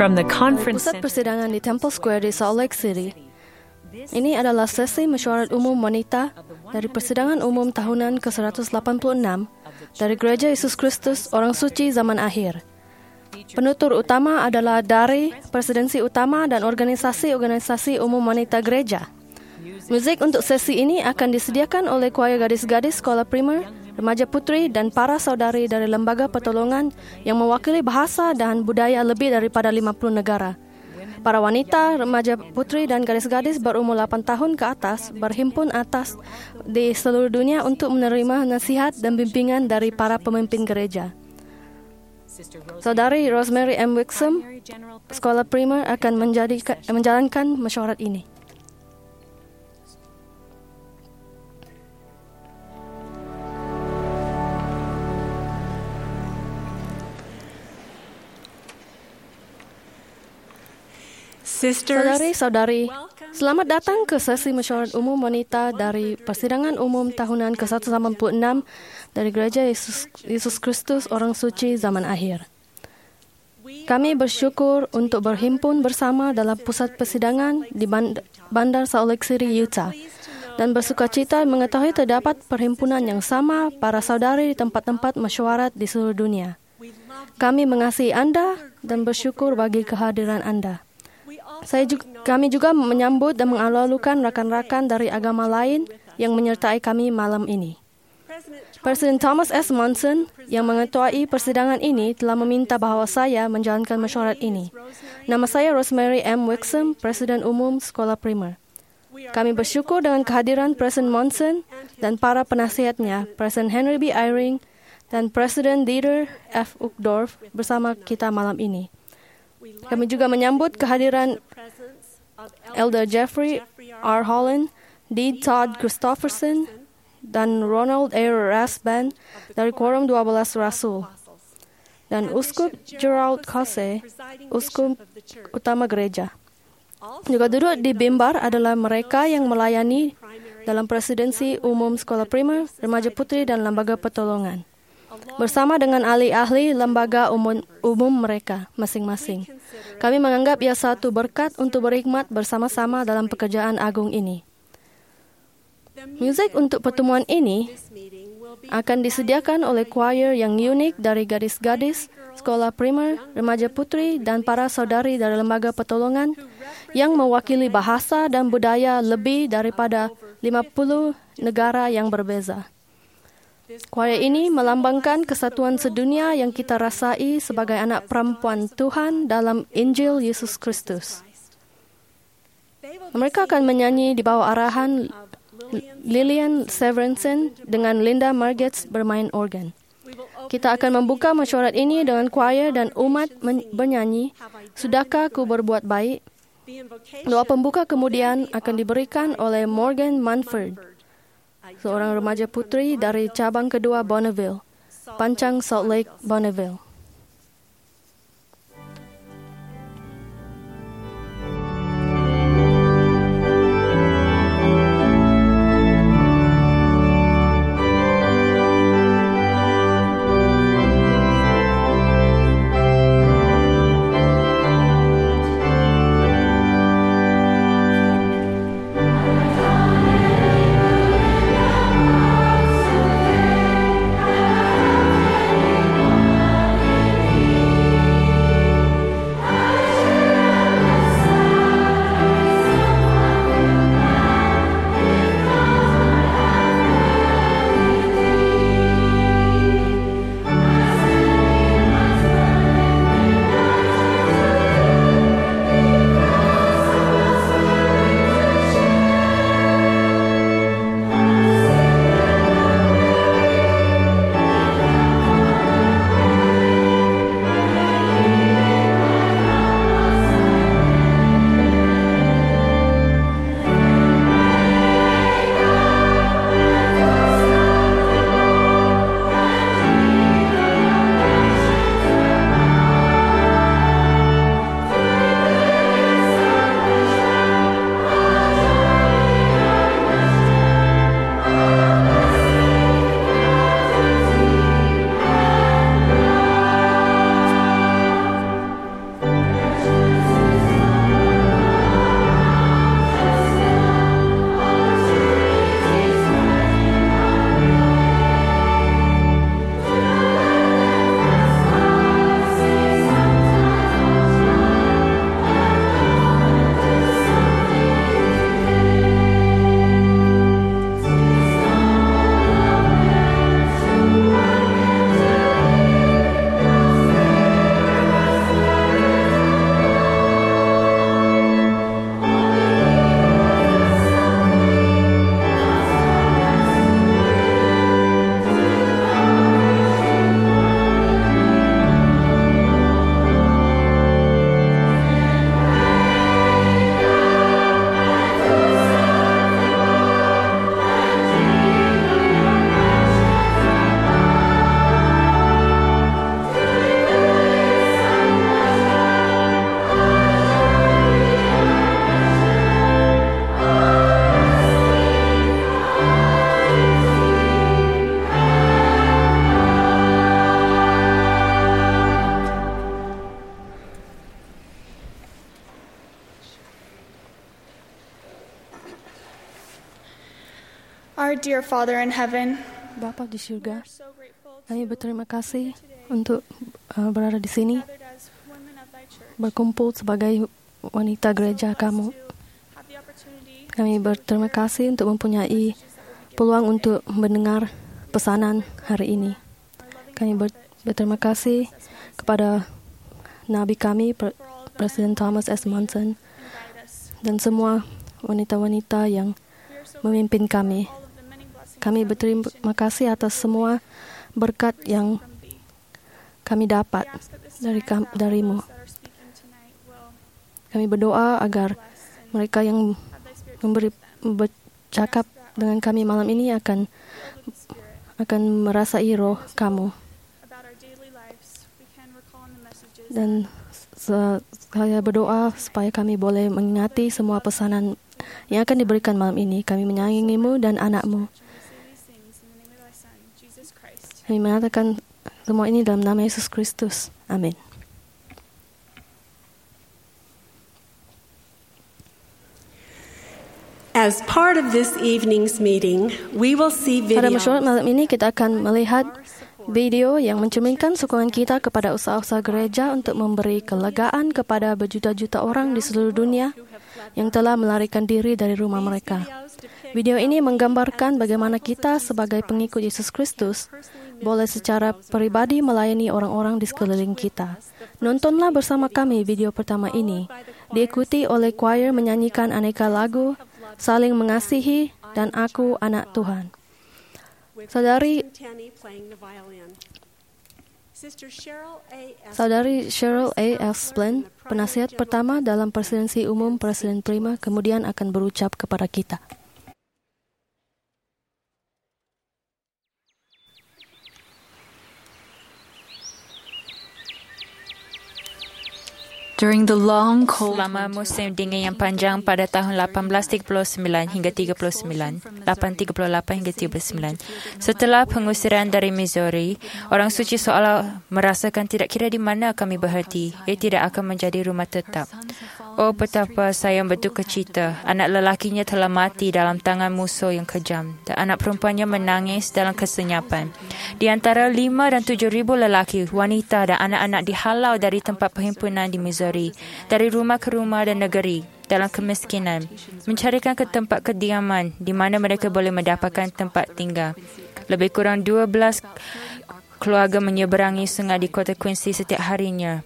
from the conference Pusat center. persidangan di Temple Square di Salt Lake City. Ini adalah sesi mesyuarat umum wanita dari persidangan umum tahunan ke-186 dari Gereja Yesus Kristus Orang Suci Zaman Akhir. Penutur utama adalah dari Presidensi Utama dan organisasi-organisasi umum wanita gereja. Musik untuk sesi ini akan disediakan oleh choir gadis-gadis sekolah primer, remaja putri, dan para saudari dari lembaga pertolongan yang mewakili bahasa dan budaya lebih daripada 50 negara. Para wanita, remaja putri, dan gadis-gadis berumur 8 tahun ke atas berhimpun di seluruh dunia untuk menerima nasihat dan bimbingan dari para pemimpin gereja. Saudari Rosemary M. Wixom, sekolah primer, akan menjalankan mesyuarat ini. Saudari-saudari, selamat datang ke sesi mesyuarat umum wanita dari persidangan umum tahunan ke-186 dari Gereja Yesus Kristus Orang Suci Zaman Akhir. Kami bersyukur untuk berhimpun bersama dalam pusat persidangan di Bandar Salt Lake City, Utah, dan bersukacita mengetahui terdapat perhimpunan yang sama para saudari di tempat-tempat mesyuarat di seluruh dunia. Kami mengasihi Anda dan bersyukur bagi kehadiran Anda. Kami juga menyambut dan mengalu-alukan rakan-rakan dari agama lain yang menyertai kami malam ini. Presiden Thomas S. Monson yang mengetuai persidangan ini telah meminta bahawa saya menjalankan mesyuarat ini. Nama saya Rosemary M. Wixom, Presiden Umum Sekolah Primer. Kami bersyukur dengan kehadiran Presiden Monson dan para penasihatnya, Presiden Henry B. Eyring dan Presiden Dieter F. Uchtdorf bersama kita malam ini. Kami juga menyambut kehadiran Elder Jeffrey R. Holland, D. Todd Christopherson, dan Ronald A. Rasband dari Quorum 12 Rasul, dan Uskup Gerald Kose, Uskup Utama Gereja. Juga duduk di mimbar adalah mereka yang melayani dalam Presidensi Umum Sekolah Primer, Remaja Putri, dan Lembaga Pertolongan, bersama dengan ahli-ahli lembaga umum mereka masing-masing. Kami menganggap ia satu berkat untuk berhikmat bersama-sama dalam pekerjaan agung ini. Musik untuk pertemuan ini akan disediakan oleh choir yang unik dari gadis-gadis, sekolah primer, remaja putri, dan para saudari dari lembaga pertolongan yang mewakili bahasa dan budaya lebih daripada 50 negara yang berbeza. Choir ini melambangkan kesatuan sedunia yang kita rasai sebagai anak perempuan Tuhan dalam Injil Yesus Kristus. Mereka akan menyanyi di bawah arahan Lillian Severinsen dengan Linda Margetts bermain organ. Kita akan membuka mesyuarat ini dengan choir dan umat bernyanyi, "Sudahkah ku berbuat baik?" Doa pembuka kemudian akan diberikan oleh Morgan Manford, seorang remaja putri dari cabang kedua Bonneville, Pancang Salt Lake, Bonneville. Amen. dear Father in heaven, Bapa di syurga, so grateful kami berterima kasih untuk berada di sini, gathered as women of thy church berkumpul sebagai wanita gereja kamu. have the opportunity Kami berterima kasih untuk mempunyai peluang untuk mendengar pesanan hari ini. Kami berterima kasih kepada Nabi kami, Presiden Thomas S. Monson, guide us. dan semua wanita-wanita yang memimpin kami. All of the many blessings Kami berterima kasih atas semua berkat yang from thee. kami dapat Ask at this time darimu. that are speaking tonight will Kami berdoa agar bless and mereka yang have thy spirit memberi bercakap dengan kami malam ini akan merasai roh kamu. about our daily lives. We can recall in the messages Dan saya berdoa supaya kami boleh mengingati semua pesanan yang akan diberikan malam ini. Kami menyayangimu dan anakmu. we say these things in the name of thy Son, Jesus Christ. Kami mengatakan semua ini dalam nama Yesus Kristus. Amin. As part of this evening's meeting, we will see Pada video mesyuarat malam ini kita akan melihat video yang mencerminkan sokongan kita kepada usaha-usaha gereja untuk memberi kelegaan kepada berjuta-juta orang di seluruh dunia yang telah melarikan diri dari rumah mereka. Video ini menggambarkan bagaimana kita sebagai pengikut Yesus Kristus boleh secara pribadi melayani orang-orang di sekeliling kita. Nontonlah bersama kami video pertama ini, diikuti oleh choir menyanyikan aneka lagu, Saling Mengasihi, dan Aku Anak Tuhan. Saudari Cheryl A. Esplin, penasihat pertama dalam Presidensi Umum Presiden Prima, kemudian akan berucap kepada kita. During the long cold selama musim dingin yang panjang pada tahun 1839 hingga 1838 hingga 39. Setelah pengusiran dari Missouri, orang suci seolah merasakan tidak kira di mana kami berhenti, ia tidak akan menjadi rumah tetap. Oh, betapa saya berduka cita. Anak lelakinya telah mati dalam tangan musuh yang kejam dan anak perempuannya menangis dalam kesenyapan. Di antara 5 dan 7 ribu lelaki, wanita dan anak-anak dihalau dari tempat perhimpunan di Missouri, dari rumah ke rumah dan negeri, dalam kemiskinan, mencarikan ke tempat kediaman di mana mereka boleh mendapatkan tempat tinggal. Lebih kurang 12 keluarga menyeberangi sungai di kota Quincy setiap harinya.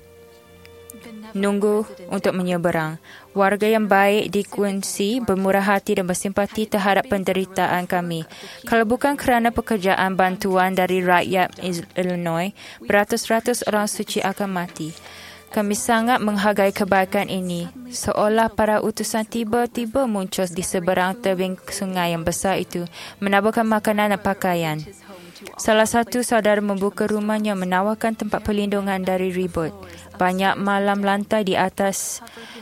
Nunggu untuk menyeberang. Warga yang baik di Quincy bermurah hati dan bersimpati terhadap penderitaan kami. Kalau bukan kerana pekerjaan bantuan dari rakyat Illinois, beratus-ratus orang suci akan mati. Kami sangat menghargai kebaikan ini, seolah para utusan tiba-tiba muncul di seberang tebing sungai yang besar itu, menaburkan makanan dan pakaian. Salah satu saudara membuka rumahnya menawarkan tempat perlindungan dari ribut. Banyak malam lantai di atas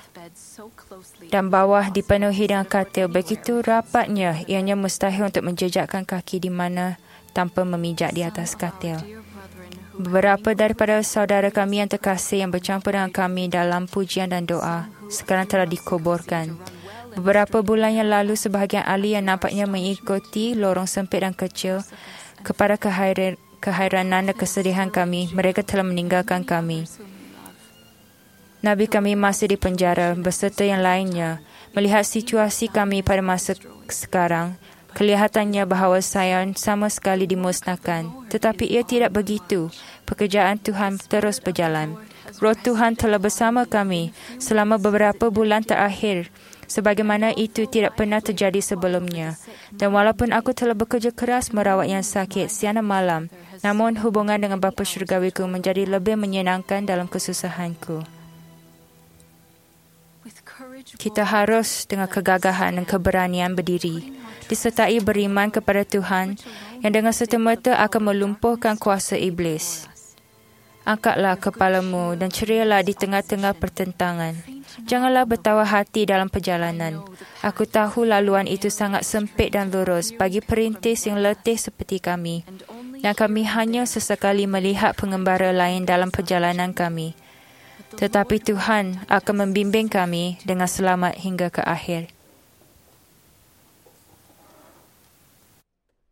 dan bawah dipenuhi dengan katil. Begitu rapatnya, ianya mustahil untuk menjejakkan kaki di mana tanpa memijak di atas katil. Beberapa daripada saudara kami yang terkasih yang bercampur dengan kami dalam pujian dan doa sekarang telah dikuburkan. Beberapa bulan yang lalu, sebahagian ahli yang nampaknya mengikuti lorong sempit dan kecil kepada keheranan dan kesedihan kami, mereka telah meninggalkan kami. Nabi kami masih di penjara beserta yang lainnya. Melihat situasi kami pada masa sekarang, kelihatannya bahawa saya sama sekali dimusnahkan. Tetapi ia tidak begitu. Pekerjaan Tuhan terus berjalan. Roh Tuhan telah bersama kami selama beberapa bulan terakhir, sebagaimana itu tidak pernah terjadi sebelumnya. Dan walaupun aku telah bekerja keras merawat yang sakit siang dan malam, namun hubungan dengan Bapa Syurgawiku menjadi lebih menyenangkan dalam kesusahanku. Kita harus dengan kegagahan dan keberanian berdiri, disertai beriman kepada Tuhan yang dengan serta-merta akan melumpuhkan kuasa iblis. Angkatlah kepalamu dan cerialah di tengah-tengah pertentangan. Janganlah bertawar hati dalam perjalanan. Aku tahu laluan itu sangat sempit dan lurus bagi perintis yang letih seperti kami. Dan kami hanya sesekali melihat pengembara lain dalam perjalanan kami. Tetapi Tuhan akan membimbing kami dengan selamat hingga ke akhir.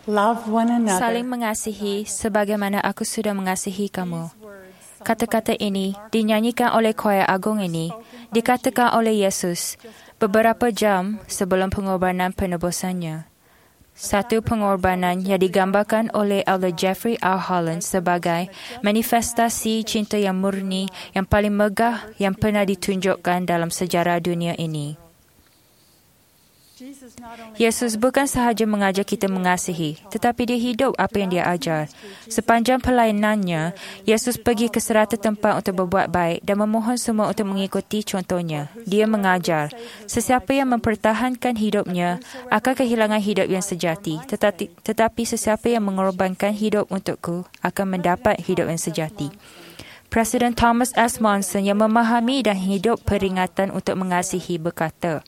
Love one Saling another. mengasihi sebagaimana aku sudah mengasihi kamu. Kata-kata ini dinyanyikan oleh choir agung ini, dikatakan oleh Yesus beberapa jam sebelum pengorbanan penebusannya. Satu pengorbanan yang digambarkan oleh Elder Jeffrey R. Holland sebagai manifestasi cinta yang murni, yang paling megah yang pernah ditunjukkan dalam sejarah dunia ini. Yesus bukan sahaja mengajar kita mengasihi, tetapi dia hidup apa yang dia ajar. Sepanjang pelayanannya, Yesus pergi ke serata tempat untuk berbuat baik dan memohon semua untuk mengikuti contohnya. Dia mengajar, sesiapa yang mempertahankan hidupnya akan kehilangan hidup yang sejati, tetapi sesiapa yang mengorbankan hidup untukku akan mendapat hidup yang sejati. Presiden Thomas S. Monson yang memahami dan hidup peringatan untuk mengasihi berkata,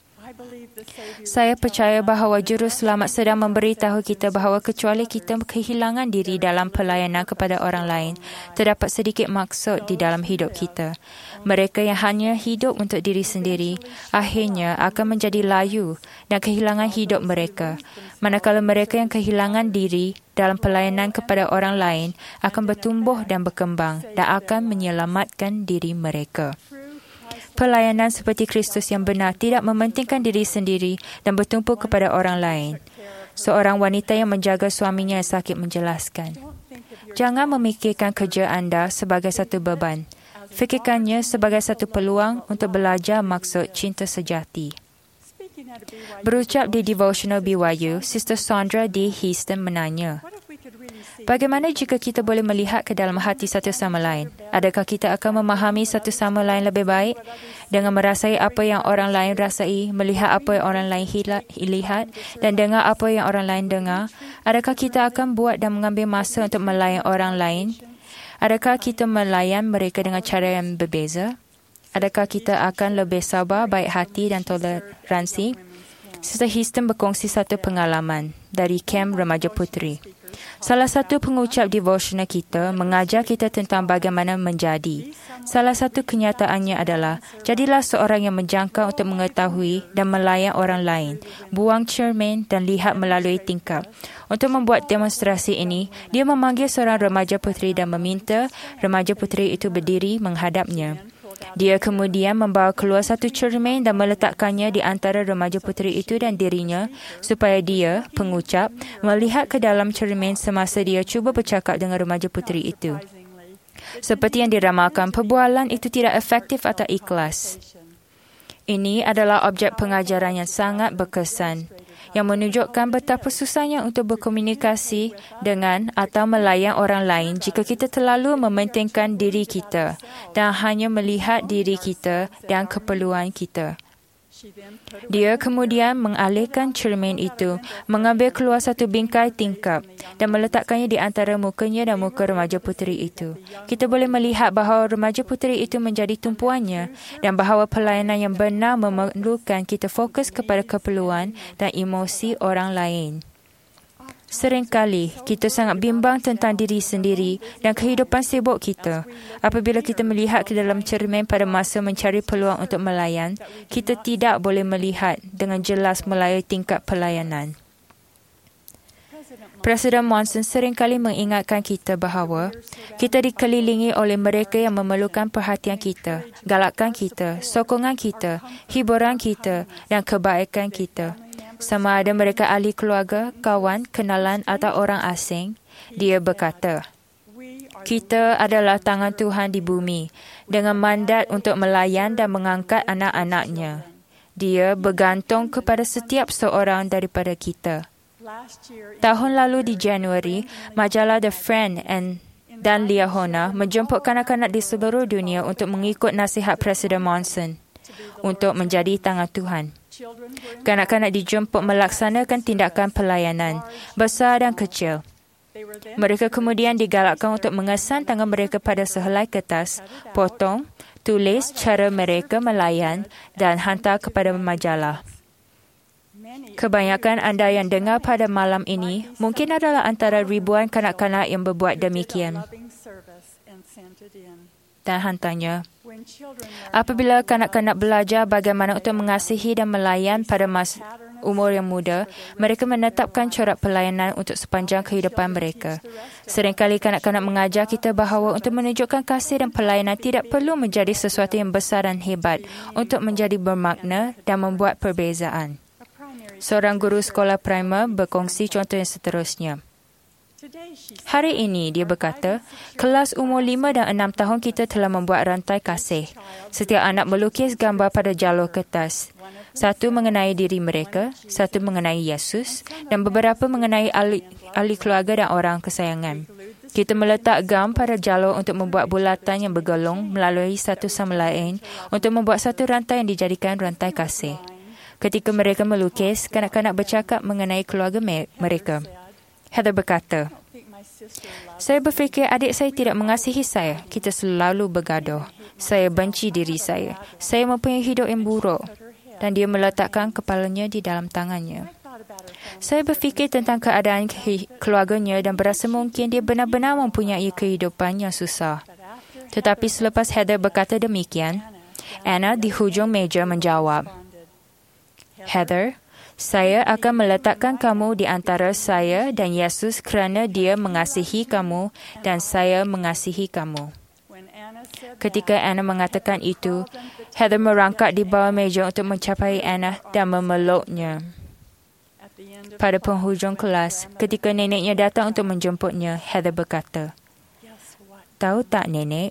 saya percaya bahawa Juru Selamat sedang memberitahu kita bahawa kecuali kita kehilangan diri dalam pelayanan kepada orang lain, terdapat sedikit maksud di dalam hidup kita. Mereka yang hanya hidup untuk diri sendiri, akhirnya akan menjadi layu dan kehilangan hidup mereka. Manakala mereka yang kehilangan diri dalam pelayanan kepada orang lain akan bertumbuh dan berkembang dan akan menyelamatkan diri mereka. Pelayanan seperti Kristus yang benar tidak mementingkan diri sendiri dan bertumpu kepada orang lain. Seorang wanita yang menjaga suaminya yang sakit menjelaskan, jangan memikirkan kerja anda sebagai satu beban. Fikirkannya sebagai satu peluang untuk belajar maksud cinta sejati. Berucap di Devotional BYU, Sister Sandra D. Houston menanya, bagaimana jika kita boleh melihat ke dalam hati satu sama lain? Adakah kita akan memahami satu sama lain lebih baik? Dengan merasai apa yang orang lain rasai, melihat apa yang orang lain lihat dan dengar apa yang orang lain dengar, adakah kita akan buat dan mengambil masa untuk melayan orang lain? Adakah kita melayan mereka dengan cara yang berbeza? Adakah kita akan lebih sabar, baik hati dan toleransi? Sister Houston berkongsi satu pengalaman dari Kem Remaja Puteri. Salah satu pengucap devotional kita mengajar kita tentang bagaimana menjadi. Salah satu kenyataannya adalah, jadilah seorang yang menjangkau untuk mengetahui dan melayan orang lain. Buang cermin dan lihat melalui tingkap. Untuk membuat demonstrasi ini, dia memanggil seorang remaja puteri dan meminta remaja puteri itu berdiri menghadapnya. Dia kemudian membawa keluar satu cermin dan meletakkannya di antara remaja puteri itu dan dirinya supaya dia, pengucap, melihat ke dalam cermin semasa dia cuba bercakap dengan remaja puteri itu. Seperti yang diramalkan, perbualan itu tidak efektif atau ikhlas. Ini adalah objek pengajaran yang sangat berkesan, yang menunjukkan betapa susahnya untuk berkomunikasi dengan atau melayan orang lain jika kita terlalu mementingkan diri kita dan hanya melihat diri kita dan keperluan kita. Dia kemudian mengalihkan cermin itu, mengambil keluar satu bingkai tingkap dan meletakkannya di antara mukanya dan muka remaja puteri itu. Kita boleh melihat bahawa remaja puteri itu menjadi tumpuannya dan bahawa pelayanan yang benar memerlukan kita fokus kepada keperluan dan emosi orang lain. Seringkali kita sangat bimbang tentang diri sendiri dan kehidupan sibuk kita. Apabila kita melihat ke dalam cermin pada masa mencari peluang untuk melayan, kita tidak boleh melihat dengan jelas melalui tingkap pelayanan. Presiden Monson seringkali mengingatkan kita bahawa kita dikelilingi oleh mereka yang memerlukan perhatian kita, galakan kita, sokongan kita, hiburan kita dan kebaikan kita. Sama ada mereka ahli keluarga, kawan, kenalan atau orang asing, dia berkata, kita adalah tangan Tuhan di bumi dengan mandat untuk melayan dan mengangkat anak-anaknya. Dia bergantung kepada setiap seorang daripada kita. Tahun lalu di Januari, majalah The Friend dan Liahona menjemput kanak-kanak di seluruh dunia untuk mengikut nasihat Presiden Monson untuk menjadi tangan Tuhan. Kanak-kanak dijemput melaksanakan tindakan pelayanan, besar dan kecil. Mereka kemudian digalakkan untuk mengesan tangan mereka pada sehelai kertas, potong, tulis cara mereka melayan dan hantar kepada majalah. Kebanyakan anda yang dengar pada malam ini mungkin adalah antara ribuan kanak-kanak yang berbuat demikian dan hantarnya. Apabila kanak-kanak belajar bagaimana untuk mengasihi dan melayan pada umur yang muda, mereka menetapkan corak pelayanan untuk sepanjang kehidupan mereka. Seringkali kanak-kanak mengajar kita bahawa untuk menunjukkan kasih dan pelayanan tidak perlu menjadi sesuatu yang besar dan hebat untuk menjadi bermakna dan membuat perbezaan. Seorang guru sekolah primer berkongsi contoh yang seterusnya. Hari ini, dia berkata, kelas umur 5 dan 6 tahun kita telah membuat rantai kasih. Setiap anak melukis gambar pada jalur kertas. Satu mengenai diri mereka, satu mengenai Yesus, dan beberapa mengenai ahli keluarga dan orang kesayangan. Kita meletak gam pada jalur untuk membuat bulatan yang bergelung melalui satu sama lain untuk membuat satu rantai yang dijadikan rantai kasih. Ketika mereka melukis, kanak-kanak bercakap mengenai keluarga mereka. Heather berkata, saya berfikir adik saya tidak mengasihi saya. Kita selalu bergaduh. Saya benci diri saya. Saya mempunyai hidup yang buruk. Dan dia meletakkan kepalanya di dalam tangannya. Saya berfikir tentang keadaan keluarganya dan berasa mungkin dia benar-benar mempunyai kehidupan yang susah. Tetapi selepas Heather berkata demikian, Anna di hujung meja menjawab, Heather, saya akan meletakkan kamu di antara saya dan Yesus kerana dia mengasihi kamu dan saya mengasihi kamu. Ketika Anna mengatakan itu, Heather merangkak di bawah meja untuk mencapai Anna dan memeluknya. Pada penghujung kelas, ketika neneknya datang untuk menjemputnya, Heather berkata, tahu tak nenek,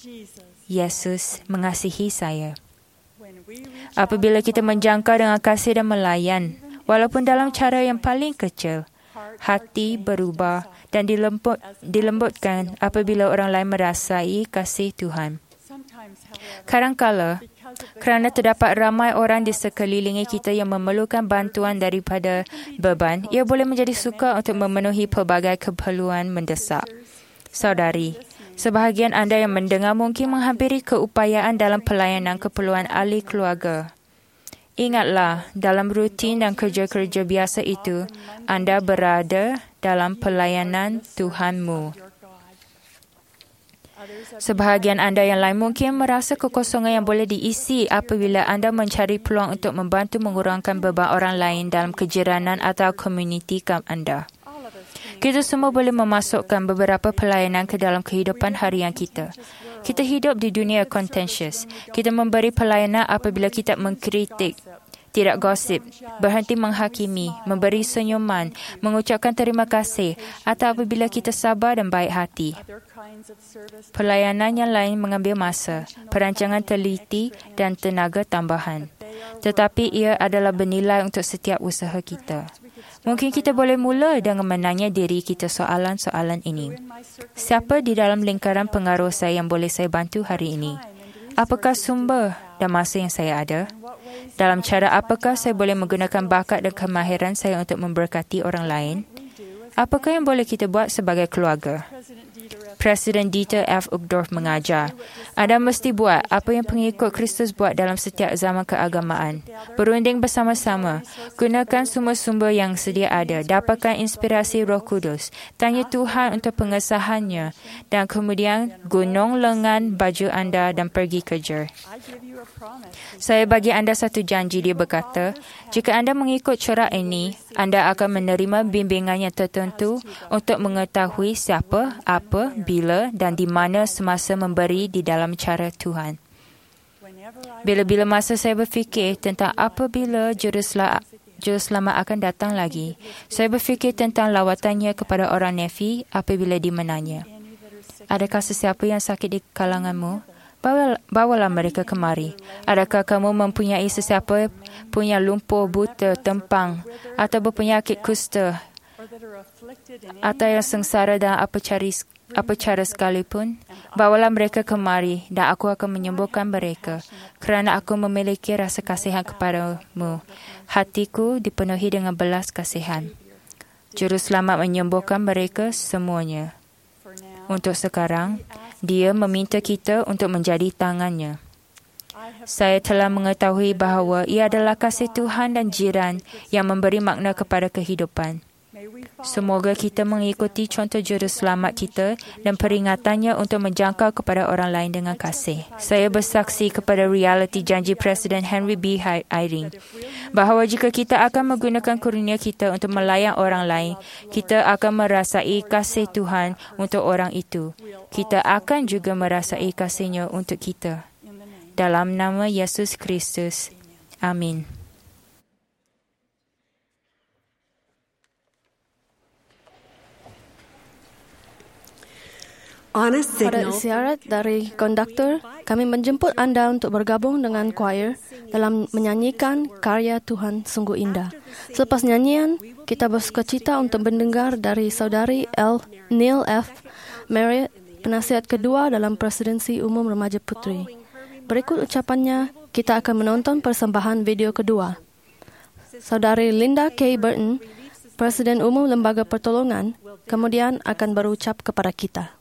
Yesus mengasihi saya. Apabila kita menjangkau dengan kasih dan melayan, walaupun dalam cara yang paling kecil, hati berubah dan dilembutkan apabila orang lain merasai kasih Tuhan. Kadang-kala, kerana terdapat ramai orang di sekeliling kita yang memerlukan bantuan daripada beban, ia boleh menjadi sukar untuk memenuhi pelbagai keperluan mendesak. Saudari, sebahagian anda yang mendengar mungkin menghampiri keupayaan dalam pelayanan keperluan ahli keluarga. Ingatlah, dalam rutin dan kerja-kerja biasa itu, anda berada dalam pelayanan Tuhanmu. Sebahagian anda yang lain mungkin merasa kekosongan yang boleh diisi apabila anda mencari peluang untuk membantu mengurangkan beban orang lain dalam kejiranan atau komuniti anda. Kita semua boleh memasukkan beberapa pelayanan ke dalam kehidupan harian kita. Kita hidup di dunia contentious. Kita memberi pelayanan apabila kita mengkritik, tidak gosip, berhenti menghakimi, memberi senyuman, mengucapkan terima kasih, atau apabila kita sabar dan baik hati. Pelayanan yang lain mengambil masa, perancangan teliti dan tenaga tambahan. Tetapi ia adalah bernilai untuk setiap usaha kita. Mungkin kita boleh mula dengan menanya diri kita soalan-soalan ini. Siapa di dalam lingkaran pengaruh saya yang boleh saya bantu hari ini? Apakah sumber dan masa yang saya ada? Dalam cara apakah saya boleh menggunakan bakat dan kemahiran saya untuk memberkati orang lain? Apakah yang boleh kita buat sebagai keluarga? Presiden Dieter F. Uchtdorf mengajar, anda mesti buat apa yang pengikut Kristus buat dalam setiap zaman keagamaan. Berunding bersama-sama, gunakan semua sumber yang sedia ada, dapatkan inspirasi Roh Kudus, tanya Tuhan untuk pengesahannya, dan kemudian gunung lengan baju anda dan pergi kerja. Saya bagi anda satu janji, dia berkata, jika anda mengikut corak ini, anda akan menerima bimbingan yang tertentu untuk mengetahui siapa, apa, bila dan di mana semasa memberi di dalam cara Tuhan. Bila-bila masa saya berfikir tentang apabila Juruselamat akan datang lagi, saya berfikir tentang lawatannya kepada orang Nefi apabila dimenanya. Adakah sesiapa yang sakit di kalanganmu? Bawalah mereka kemari. Adakah kamu mempunyai sesiapa punya lumpuh, buta, tempang atau berpenyakit kusta atau yang sengsara dan apa cara sekalipun? Bawalah mereka kemari dan aku akan menyembuhkan mereka kerana aku memiliki rasa kasihan kepadamu. Hatiku dipenuhi dengan belas kasihan. Juruselamat menyembuhkan mereka semuanya. Untuk sekarang, dia meminta kita untuk menjadi tangannya. Saya telah mengetahui bahawa ia adalah kasih Tuhan dan jiran yang memberi makna kepada kehidupan. Semoga kita mengikuti contoh juru selamat kita dan peringatannya untuk menjangkau kepada orang lain dengan kasih. Saya bersaksi kepada realiti janji Presiden Henry B. Eyring bahawa jika kita akan menggunakan kurnia kita untuk melayan orang lain, kita akan merasai kasih Tuhan untuk orang itu. Kita akan juga merasai kasih-Nya untuk kita. Dalam nama Yesus Kristus. Amin. Pada isyarat dari konduktor, kami menjemput anda untuk bergabung dengan choir dalam menyanyikan karya Tuhan sungguh indah. Selepas nyanyian, kita bersukacita untuk mendengar dari Saudari Neil F. Merritt, penasihat kedua dalam Presidensi Umum Remaja Putri. Berikut ucapannya, kita akan menonton persembahan video kedua. Saudari Linda K. Burton, Presiden Umum Lembaga Pertolongan, kemudian akan berucap kepada kita.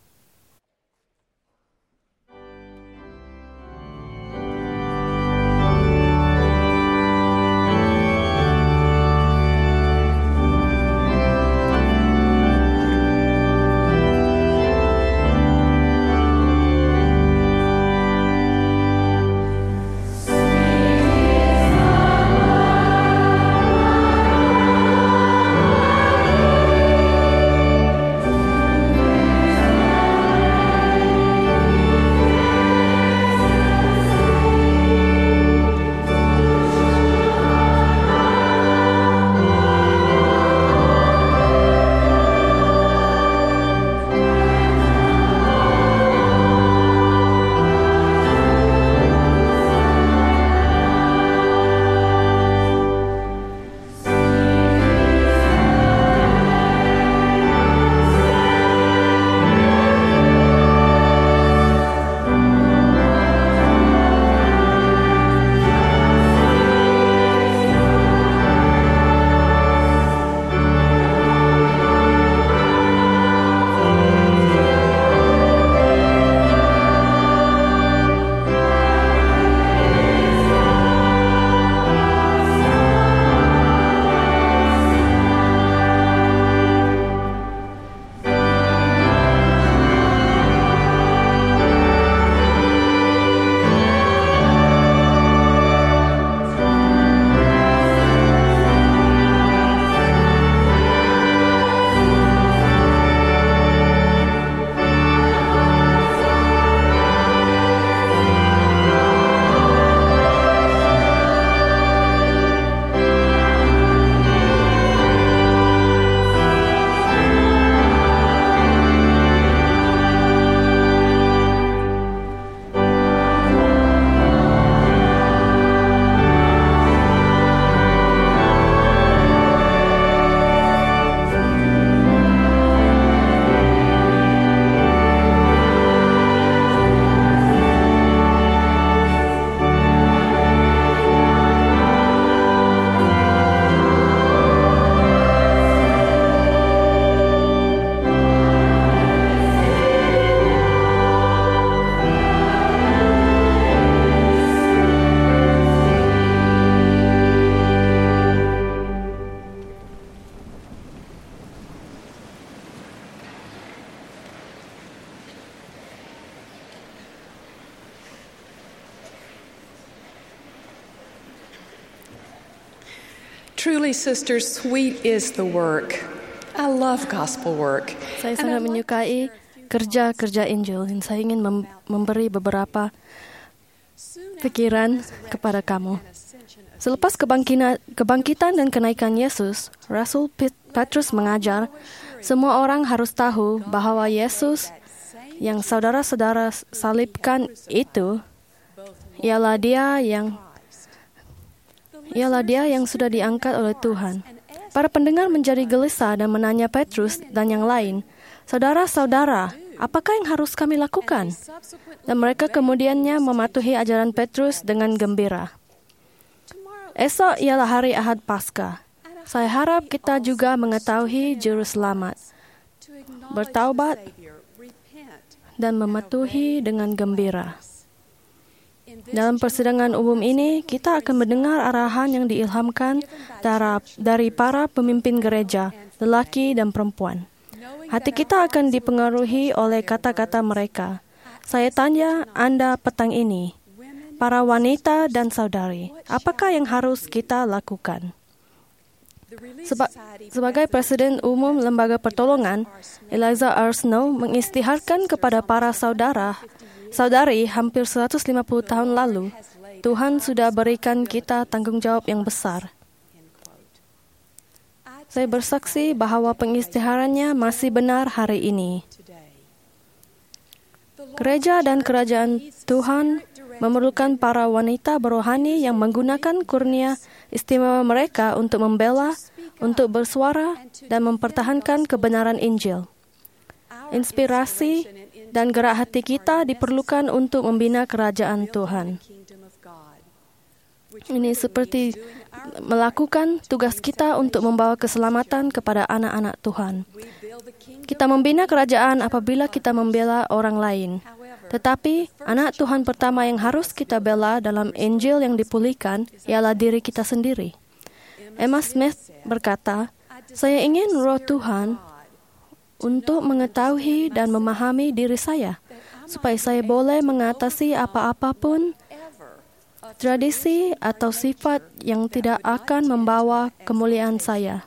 Truly, sisters, sweet is the work. I love gospel work. Saya sangat menyukai kerja-kerja Injil dan saya ingin memberi beberapa pikiran kepada kamu. Selepas kebangkitan dan kenaikan Yesus, Rasul Petrus mengajar, semua orang harus tahu bahwa Yesus yang saudara-saudara salibkan itu ialah Dia yang sudah diangkat oleh Tuhan. Para pendengar menjadi gelisah dan menanya Petrus dan yang lain, "Saudara-saudara, apakah yang harus kami lakukan?" Dan mereka kemudiannya mematuhi ajaran Petrus dengan gembira. Esok ialah hari Ahad Paskah. Saya harap kita juga mengetahui Juru Selamat, bertaubat, dan mematuhi dengan gembira. Dalam persidangan umum ini, kita akan mendengar arahan yang diilhamkan dari para pemimpin gereja, lelaki dan perempuan. Hati kita akan dipengaruhi oleh kata-kata mereka. Saya tanya Anda petang ini, para wanita dan saudari, apakah yang harus kita lakukan? Sebagai Presiden Umum Lembaga Pertolongan, Eliza R. Snow mengisytiharkan kepada para saudari hampir 150 tahun lalu, Tuhan sudah berikan kita tanggung jawab yang besar. Saya bersaksi bahwa pengisytiharannya masih benar hari ini. Gereja dan kerajaan Tuhan memerlukan para wanita berohani yang menggunakan kurnia istimewa mereka untuk membela, untuk bersuara, dan mempertahankan kebenaran Injil. Inspirasi dan gerak hati kita diperlukan untuk membina kerajaan Tuhan. Ini seperti melakukan tugas kita untuk membawa keselamatan kepada anak-anak Tuhan. Kita membina kerajaan apabila kita membela orang lain. Tetapi, anak Tuhan pertama yang harus kita bela dalam Injil yang dipulihkan ialah diri kita sendiri. Emma Smith berkata, "Saya ingin roh Tuhan untuk mengetahui dan memahami diri saya, supaya saya boleh mengatasi apa-apapun tradisi atau sifat yang tidak akan membawa kemuliaan saya."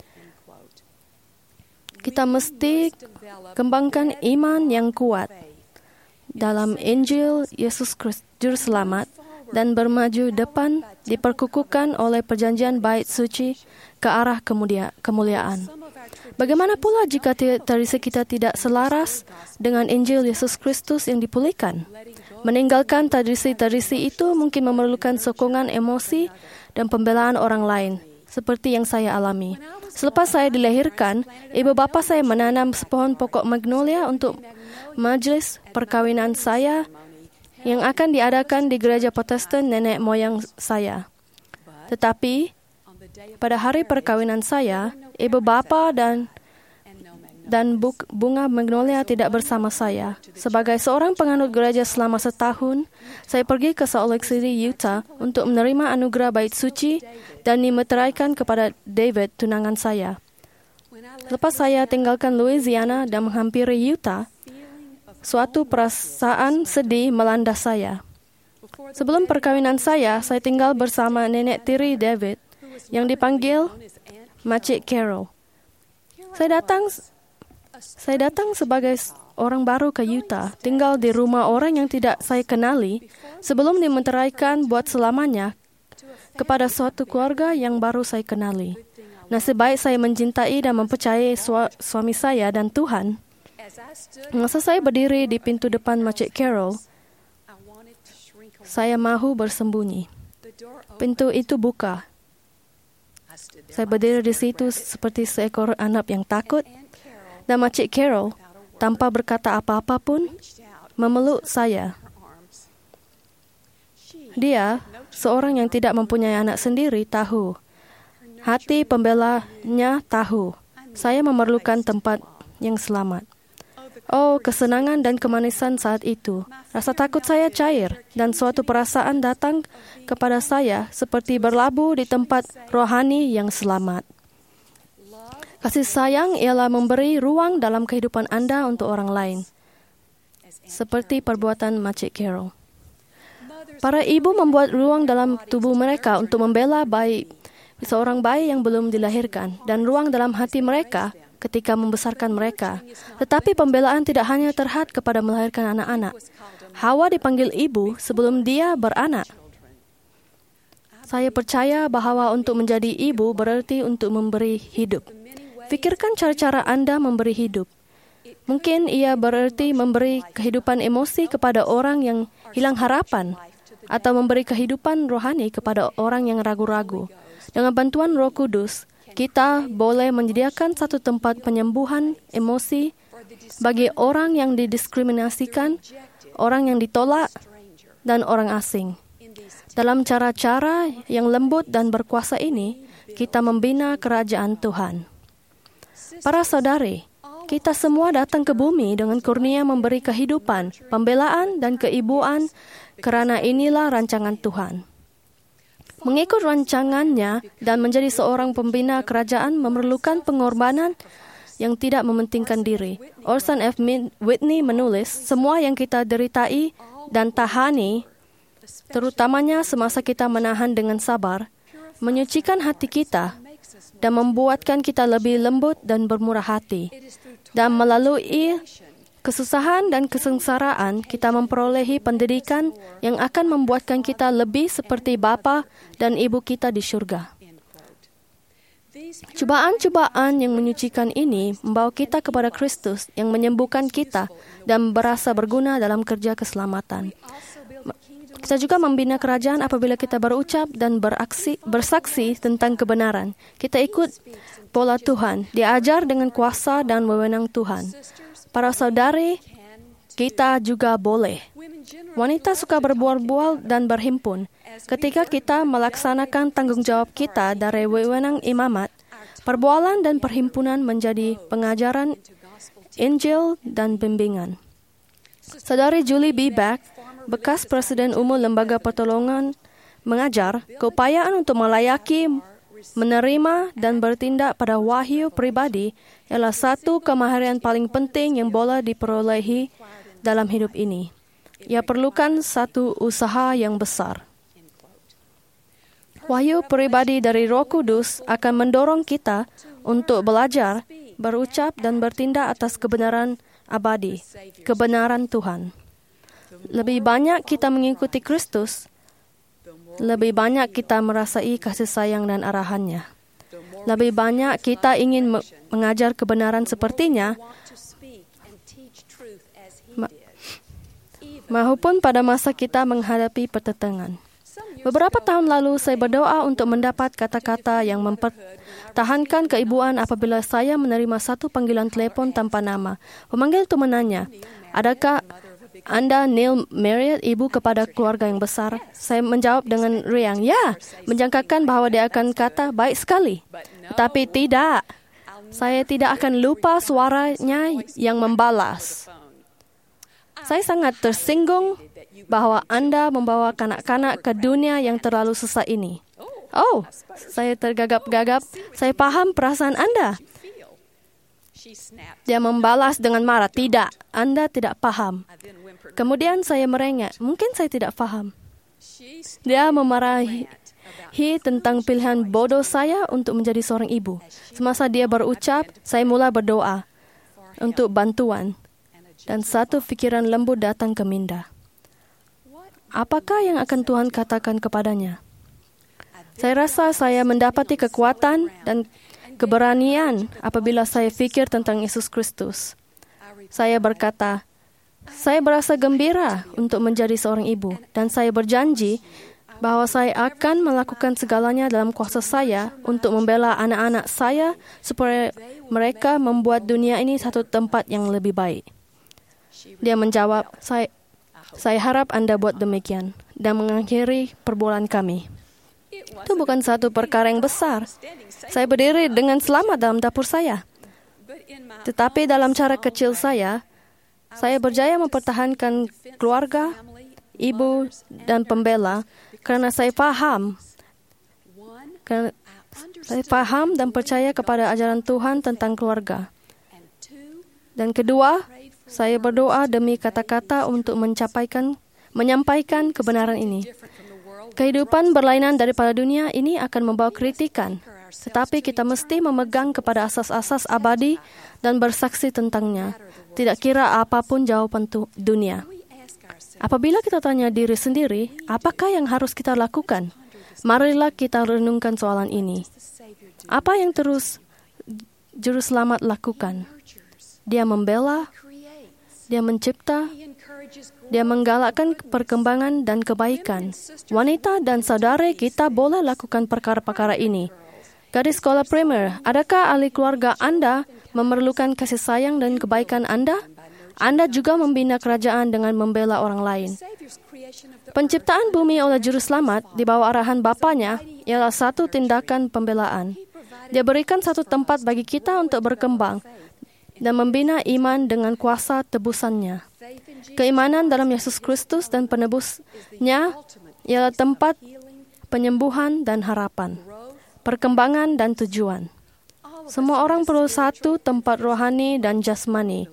Kita mesti kembangkan iman yang kuat dalam Injil Yesus Kristus Juru Selamat dan bermaju depan diperkukuhkan oleh perjanjian bait suci ke arah kemuliaan. Bagaimana pula jika tradisi kita tidak selaras dengan Injil Yesus Kristus yang dipulihkan? Meninggalkan tradisi-tradisi itu mungkin memerlukan sokongan emosi dan pembelaan orang lain, seperti yang saya alami. Selepas saya dilahirkan, ibu bapa saya menanam sepohon pokok magnolia untuk majelis perkawinan saya yang akan diadakan di gereja Protestan nenek moyang saya. Tetapi, pada hari perkawinan saya, ibu bapa dan bunga magnolia tidak bersama saya. Sebagai seorang penganut gereja selama setahun, saya pergi ke Salt Lake City, Utah untuk menerima anugerah bait suci dan dimeteraikan kepada David, tunangan saya. Lepas saya tinggalkan Louisiana dan menghampiri Utah, suatu perasaan sedih melanda saya. Sebelum perkawinan saya tinggal bersama nenek tiri David yang dipanggil Makcik Carol. Saya datang sebagai orang baru ke Utah, tinggal di rumah orang yang tidak saya kenali, sebelum dimeteraikan buat selamanya kepada suatu keluarga yang baru saya kenali. Nasib baik saya mencintai dan mempercayai suami saya dan Tuhan. Masa saya berdiri di pintu depan Makcik Carol, saya mahu bersembunyi. Pintu itu buka. Saya berdiri di situ seperti seekor anak yang takut, dan Makcik Carol, tanpa berkata apa-apa pun, memeluk saya. Dia, seorang yang tidak mempunyai anak sendiri, tahu. Hati pembelanya tahu. Saya memerlukan tempat yang selamat. Oh, kesenangan dan kemanisan saat itu. Rasa takut saya cair, dan suatu perasaan datang kepada saya seperti berlabuh di tempat rohani yang selamat. Kasih sayang ialah memberi ruang dalam kehidupan Anda untuk orang lain, seperti perbuatan Makcik Carol. Para ibu membuat ruang dalam tubuh mereka untuk membela seorang bayi yang belum dilahirkan, dan ruang dalam hati mereka ketika membesarkan mereka. Tetapi pembelaan tidak hanya terhad kepada melahirkan anak-anak. Hawa dipanggil ibu sebelum dia beranak. Saya percaya bahwa untuk menjadi ibu berarti untuk memberi hidup. Pikirkan cara-cara Anda memberi hidup. Mungkin ia berarti memberi kehidupan emosi kepada orang yang hilang harapan, atau memberi kehidupan rohani kepada orang yang ragu-ragu. Dengan bantuan Roh Kudus, kita boleh menyediakan satu tempat penyembuhan emosi bagi orang yang didiskriminasikan, orang yang ditolak, dan orang asing. Dalam cara-cara yang lembut dan berkuasa ini, kita membina kerajaan Tuhan. Para saudari, kita semua datang ke bumi dengan kurnia memberi kehidupan, pembelaan, dan keibuan kerana inilah rancangan Tuhan. Mengikut rancangannya dan menjadi seorang pembina kerajaan memerlukan pengorbanan yang tidak mementingkan diri. Orson F. Whitney menulis, semua yang kita deritai dan tahani, terutamanya semasa kita menahan dengan sabar, menyucikan hati kita dan membuatkan kita lebih lembut dan bermurah hati. Dan melalui kesusahan dan kesengsaraan, kita memperolehi pendidikan yang akan membuatkan kita lebih seperti Bapa dan Ibu kita di syurga. Cubaan-cubaan yang menyucikan ini membawa kita kepada Kristus yang menyembuhkan kita dan berasa berguna dalam kerja keselamatan. Kita juga membina kerajaan apabila kita berucap dan bersaksi tentang kebenaran. Kita ikut pola Tuhan, diajar dengan kuasa dan wewenang Tuhan. Para saudari, kita juga boleh. Wanita suka berbual-bual dan berhimpun. Ketika kita melaksanakan tanggung jawab kita dari wewenang imamat, perbualan dan perhimpunan menjadi pengajaran Injil dan bimbingan. Saudari Julie B. Beck, bekas Presiden Umum Lembaga Pertolongan, mengajar keupayaan untuk melayaki, menerima dan bertindak pada wahyu pribadi ialah satu kemahiran paling penting yang boleh diperolehi dalam hidup ini. Ia perlukan satu usaha yang besar. Wahyu pribadi dari Roh Kudus akan mendorong kita untuk belajar, berucap dan bertindak atas kebenaran abadi, kebenaran Tuhan. Lebih banyak kita mengikuti Kristus, lebih banyak kita merasai kasih sayang dan arahannya. Lebih banyak kita ingin mengajar kebenaran sepertinya, maupun pada masa kita menghadapi pertentangan. Beberapa tahun lalu, saya berdoa untuk mendapat kata-kata yang mempertahankan keibuan apabila saya menerima satu panggilan telepon tanpa nama. Pemanggil itu menanya, adakah Anda Neil Marriott, ibu kepada keluarga yang besar? Saya menjawab dengan riang, ya, menjangkakan bahwa dia akan kata, baik sekali. Tetapi tidak, saya tidak akan lupa suaranya yang membalas. Saya sangat tersinggung bahwa Anda membawa kanak-kanak ke dunia yang terlalu susah ini. Oh, saya tergagap-gagap. Saya paham perasaan Anda. Dia membalas dengan marah, tidak, Anda tidak paham. Kemudian saya merengek, mungkin saya tidak paham. Dia memarahi tentang pilihan bodoh saya untuk menjadi seorang ibu. Semasa dia berucap, saya mulai berdoa untuk bantuan. Dan satu fikiran lembut datang ke minda. Apakah yang akan Tuhan katakan kepadanya? Saya rasa saya mendapati kekuatan dan keberanian apabila saya fikir tentang Yesus Kristus. Saya berkata, saya berasa gembira untuk menjadi seorang ibu dan saya berjanji bahwa saya akan melakukan segalanya dalam kuasa saya untuk membela anak-anak saya supaya mereka membuat dunia ini satu tempat yang lebih baik. Dia menjawab, saya harap Anda buat demikian dan mengakhiri perbualan kami. Itu bukan satu perkara yang besar. Saya berdiri dengan selamat dalam dapur saya. Tetapi dalam cara kecil saya berjaya mempertahankan keluarga, ibu, dan pembela kerana saya faham dan percaya kepada ajaran Tuhan tentang keluarga. Dan kedua, saya berdoa demi kata-kata untuk menyampaikan kebenaran ini. Kehidupan berlainan daripada dunia ini akan membawa kritikan, tetapi kita mesti memegang kepada asas-asas abadi dan bersaksi tentangnya, tidak kira apapun jawaban dunia. Apabila kita tanya diri sendiri, apakah yang harus kita lakukan? Marilah kita renungkan soalan ini. Apa yang terus Juru Selamat lakukan? Dia membela, dia mencipta, dia menggalakkan perkembangan dan kebaikan. Wanita dan saudari kita boleh lakukan perkara-perkara ini. Gadis sekolah primer, adakah ahli keluarga Anda memerlukan kasih sayang dan kebaikan Anda? Anda juga membina kerajaan dengan membela orang lain. Penciptaan bumi oleh Juru Selamat di bawah arahan Bapanya ialah satu tindakan pembelaan. Dia berikan satu tempat bagi kita untuk berkembang dan membina iman dengan kuasa tebusannya. Keimanan dalam Yesus Kristus dan penebusnya ialah tempat penyembuhan dan harapan, perkembangan dan tujuan. Semua orang perlu satu tempat rohani dan jasmani.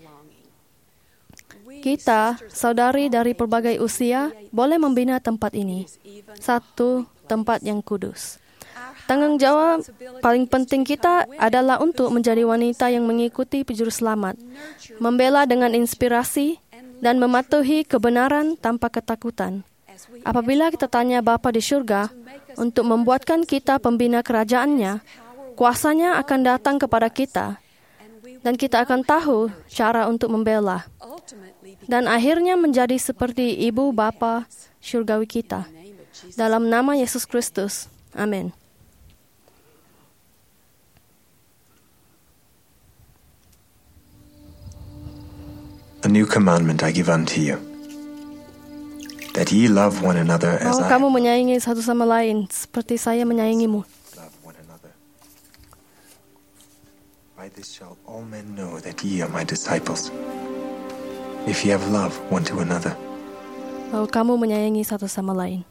Kita, saudari dari berbagai usia, boleh membina tempat ini. Satu tempat yang kudus. Tanggung jawab paling penting kita adalah untuk menjadi wanita yang mengikuti Juru Selamat, membela dengan inspirasi, dan mematuhi kebenaran tanpa ketakutan. Apabila kita tanya Bapa di syurga untuk membuatkan kita pembina kerajaan-Nya, kuasanya akan datang kepada kita, dan kita akan tahu cara untuk membela, dan akhirnya menjadi seperti Ibu Bapa syurgawi kita. Dalam nama Yesus Kristus. Amin. A new commandment I give unto you, that ye love one another as Mau I kamu menyayangi satu sama lain seperti saya menyayangimu. love one another. By this shall all men know that ye are my disciples, if ye have love one to another. Mau kamu menyayangi satu sama lain.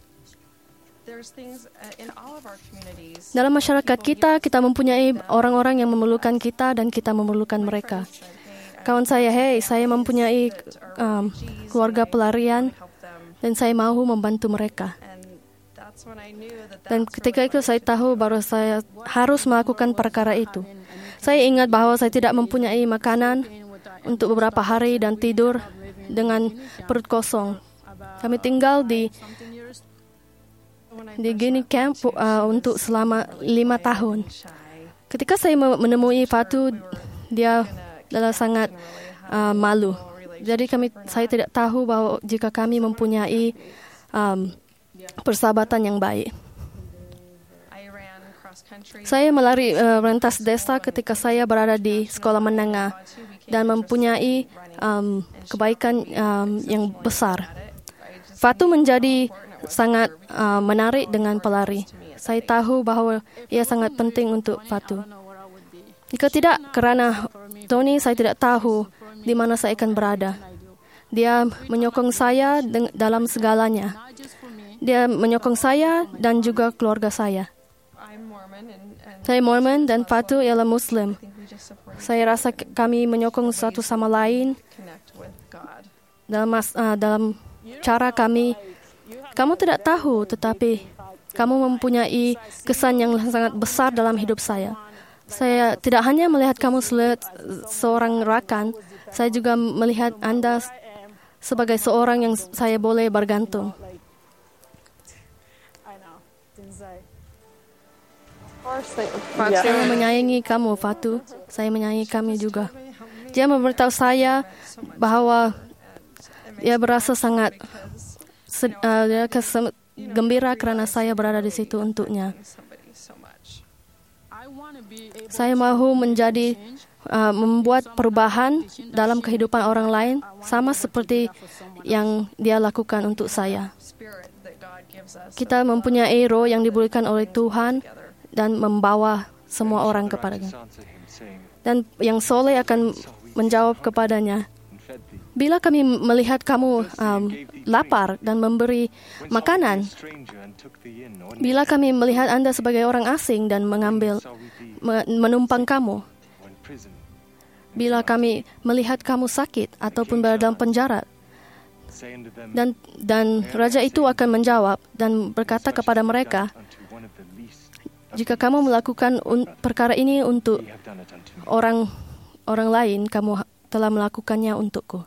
Dalam masyarakat kita mempunyai orang-orang yang memerlukan kita dan kita memerlukan mereka. Kawan saya, saya mempunyai keluarga pelarian dan saya mahu membantu mereka. Dan ketika itu saya tahu bahawa saya harus melakukan perkara itu. Saya ingat bahawa saya tidak mempunyai makanan untuk beberapa hari dan tidur dengan perut kosong. Kami tinggal di Guinea Camp untuk selama 5 tahun. Ketika saya menemui Fatu, dia adalah sangat malu. Jadi saya tidak tahu bahwa jika kami mempunyai persahabatan yang baik. Saya melari rentas desa ketika saya berada di sekolah menengah dan mempunyai kebaikan yang besar. Fatu menjadi sangat menarik dengan pelari. Saya tahu bahwa ia sangat penting untuk Fatu. Jika tidak, karena Tony, saya tidak tahu di mana saya akan berada. Dia menyokong saya dalam segalanya. Dia menyokong saya dan juga keluarga saya. Saya Mormon dan Fatu ialah Muslim. Saya rasa kami menyokong satu sama lain dalam cara kami. Kamu tidak tahu, tetapi kamu mempunyai kesan yang sangat besar dalam hidup saya. Saya tidak hanya melihat kamu seorang rakan, saya juga melihat Anda sebagai seorang yang saya boleh bergantung. Saya menyayangi kamu, Fatu. Saya menyayangi kami juga. Dia memberitahu saya bahwa dia berasa sangat gembira kerana saya berada di situ untuknya. Saya mahu membuat perubahan dalam kehidupan orang lain sama seperti yang dia lakukan untuk saya. Kita mempunyai roh yang diberikan oleh Tuhan dan membawa semua orang kepadanya. Dan yang soleh akan menjawab kepadanya, bila kami melihat kamu lapar dan memberi makanan, bila kami melihat Anda sebagai orang asing dan menumpang kamu, bila kami melihat kamu sakit ataupun berada dalam penjara, dan raja itu akan menjawab dan berkata kepada mereka, jika kamu melakukan perkara ini untuk orang lain, kamu telah melakukannya untukku.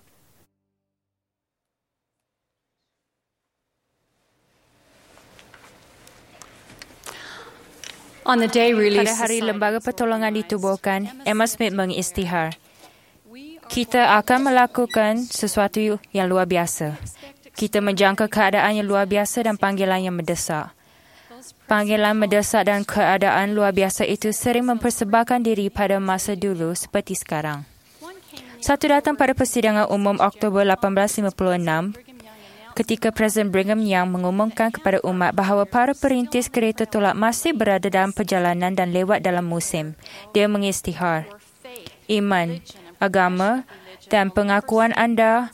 Pada hari Lembaga Pertolongan ditubuhkan, Emma Smith mengisytihar, kita akan melakukan sesuatu yang luar biasa. Kita menjangka keadaan yang luar biasa dan panggilan yang mendesak. Panggilan mendesak dan keadaan luar biasa itu sering mempersembahkan diri pada masa dulu seperti sekarang. Satu datang pada persidangan umum Oktober 1856, ketika Presiden Brigham Young mengumumkan kepada umat bahawa para perintis kereta tolak masih berada dalam perjalanan dan lewat dalam musim. Dia mengisytihar, iman, agama dan pengakuan anda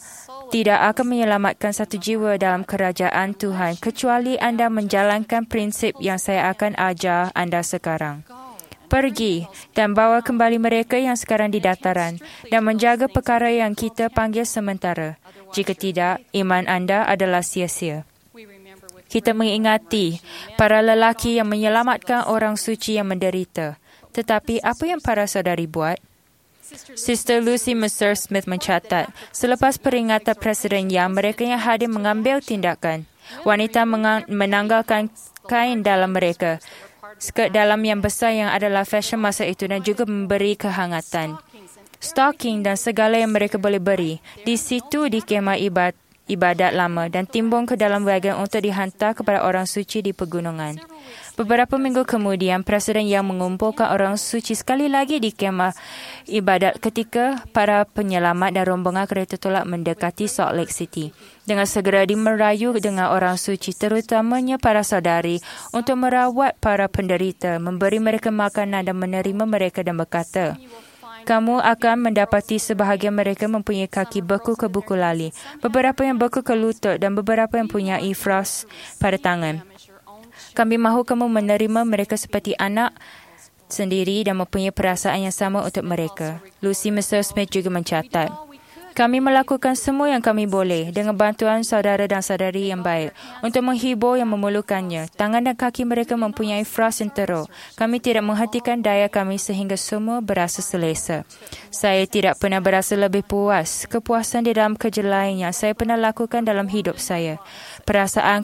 tidak akan menyelamatkan satu jiwa dalam kerajaan Tuhan kecuali anda menjalankan prinsip yang saya akan ajar anda sekarang. Pergi dan bawa kembali mereka yang sekarang di dataran dan menjaga perkara yang kita panggil sementara. Jika tidak, iman anda adalah sia-sia. Kita mengingati para lelaki yang menyelamatkan orang suci yang menderita. Tetapi apa yang para saudari buat? Sister Lucy Mercer Smith mencatat, selepas peringatan Presiden Young, mereka yang hadir mengambil tindakan. Wanita menanggalkan kain dalam mereka, skirt dalam yang besar yang adalah fashion masa itu dan juga memberi kehangatan. Stocking dan segala yang mereka boleh beri. Di situ di kemah ibadat lama dan timbun ke dalam wagon untuk dihantar kepada orang suci di pegunungan. Beberapa minggu kemudian, Presiden yang mengumpulkan orang suci sekali lagi di kemah ibadat ketika para penyelamat dan rombongan kereta tolak mendekati Salt Lake City. Dengan segera dimerayu dengan orang suci, terutamanya para saudari, untuk merawat para penderita, memberi mereka makanan dan menerima mereka dan berkata, kamu akan mendapati sebahagian mereka mempunyai kaki beku ke buku lali, beberapa yang beku ke lutut dan beberapa yang punya frost pada tangan. Kami mahu kamu menerima mereka seperti anak sendiri dan mempunyai perasaan yang sama untuk mereka. Lucy Mercer Smith juga mencatat, kami melakukan semua yang kami boleh dengan bantuan saudara dan saudari yang baik untuk menghibur yang memerlukannya. Tangan dan kaki mereka mempunyai frost yang teruk. Kami tidak menghentikan daya kami sehingga semua berasa selesa. Saya tidak pernah berasa lebih puas. Kepuasan di dalam kerja lain yang saya pernah lakukan dalam hidup saya. Perasaan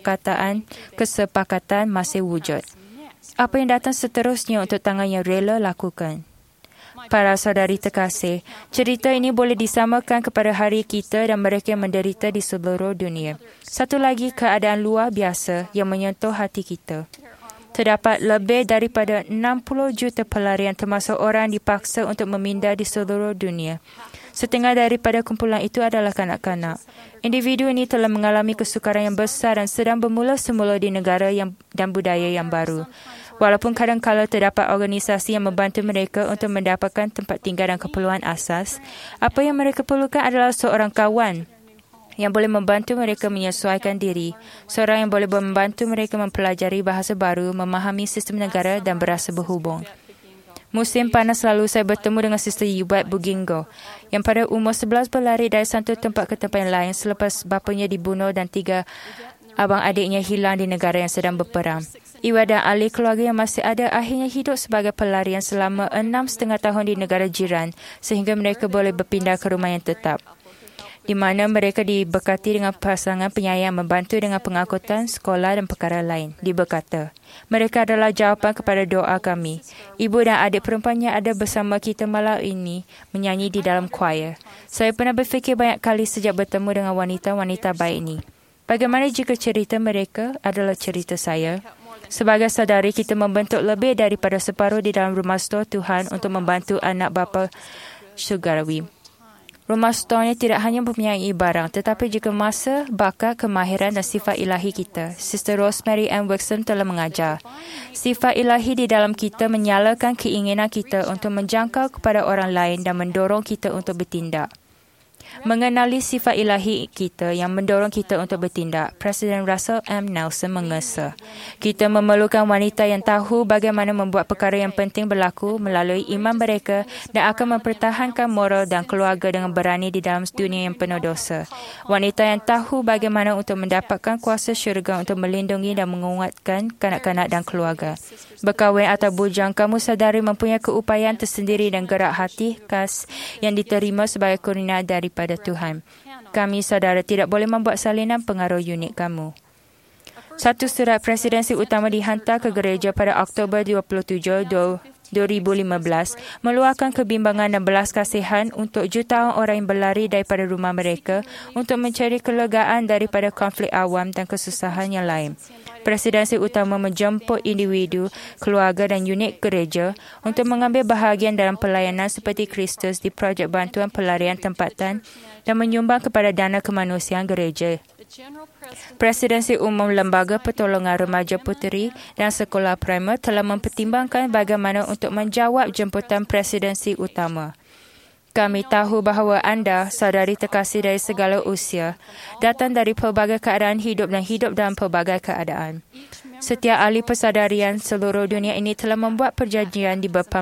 kesepakatan masih wujud. Apa yang datang seterusnya untuk tangan yang rela lakukan? Para saudari terkasih, cerita ini boleh disamakan kepada hari kita dan mereka yang menderita di seluruh dunia. Satu lagi keadaan luar biasa yang menyentuh hati kita. Terdapat lebih daripada 60 juta pelarian termasuk orang dipaksa untuk memindah di seluruh dunia. Setengah daripada kumpulan itu adalah kanak-kanak. Individu ini telah mengalami kesukaran yang besar dan sedang bermula semula di negara dan budaya yang baru. Walaupun kadang-kala terdapat organisasi yang membantu mereka untuk mendapatkan tempat tinggal dan keperluan asas, apa yang mereka perlukan adalah seorang kawan yang boleh membantu mereka menyesuaikan diri, seorang yang boleh membantu mereka mempelajari bahasa baru, memahami sistem negara dan berasa berhubung. Musim panas lalu, saya bertemu dengan Sister Yvette Bugingo yang pada umur 11 berlari dari satu tempat ke tempat yang lain selepas bapanya dibunuh dan 3 abang adiknya hilang di negara yang sedang berperang. Iwa dan ahli keluarga yang masih ada akhirnya hidup sebagai pelarian selama 6,5 tahun di negara jiran sehingga mereka boleh berpindah ke rumah yang tetap, di mana mereka diberkati dengan pasangan penyayang membantu dengan pengangkutan, sekolah dan perkara lain. Dia berkata, mereka adalah jawapan kepada doa kami. Ibu dan adik perempuannya ada bersama kita malam ini menyanyi di dalam choir. Saya pernah berfikir banyak kali sejak bertemu dengan wanita-wanita baik ini. Bagaimana jika cerita mereka adalah cerita saya? Sebagai saudari, kita membentuk lebih daripada separuh di dalam rumah stor Tuhan untuk membantu anak bapa syurgawi. Rumah stornya tidak hanya mempunyai barang, tetapi juga masa, bakat, kemahiran dan sifat ilahi kita. Sister Rosemary Ann Wixon telah mengajar. Sifat ilahi di dalam kita menyalakan keinginan kita untuk menjangkau kepada orang lain dan mendorong kita untuk bertindak. Mengenali sifat ilahi kita yang mendorong kita untuk bertindak, Presiden Russell M. Nelson mengesa, kita memerlukan wanita yang tahu bagaimana membuat perkara yang penting berlaku melalui iman mereka dan akan mempertahankan moral dan keluarga dengan berani di dalam dunia yang penuh dosa. Wanita yang tahu bagaimana untuk mendapatkan kuasa syurga untuk melindungi dan menguatkan kanak-kanak dan keluarga. Berkahwin atau bujang, kamu sadari mempunyai keupayaan tersendiri dan gerak hati khas yang diterima sebagai kurnia daripada Tuhan. Kami saudara tidak boleh membuat salinan pengaruh unik kamu. Satu surat presidensi utama dihantar ke gereja pada Oktober 27, 2015 meluahkan kebimbangan dan belas kasihan untuk jutaan orang yang berlari daripada rumah mereka untuk mencari kelegaan daripada konflik awam dan kesusahan yang lain. Presidensi utama menjemput individu, keluarga dan unit gereja untuk mengambil bahagian dalam pelayanan seperti Kristus di projek bantuan pelarian tempatan dan menyumbang kepada dana kemanusiaan gereja. Presidensi Umum Lembaga Pertolongan Remaja Puteri dan Sekolah Primer telah mempertimbangkan bagaimana untuk menjawab jemputan presidensi utama. Kami tahu bahawa anda, saudari terkasih dari segala usia, datang dari pelbagai keadaan hidup dan hidup dalam pelbagai keadaan. Setiap ahli persadarian seluruh dunia ini telah membuat perjanjian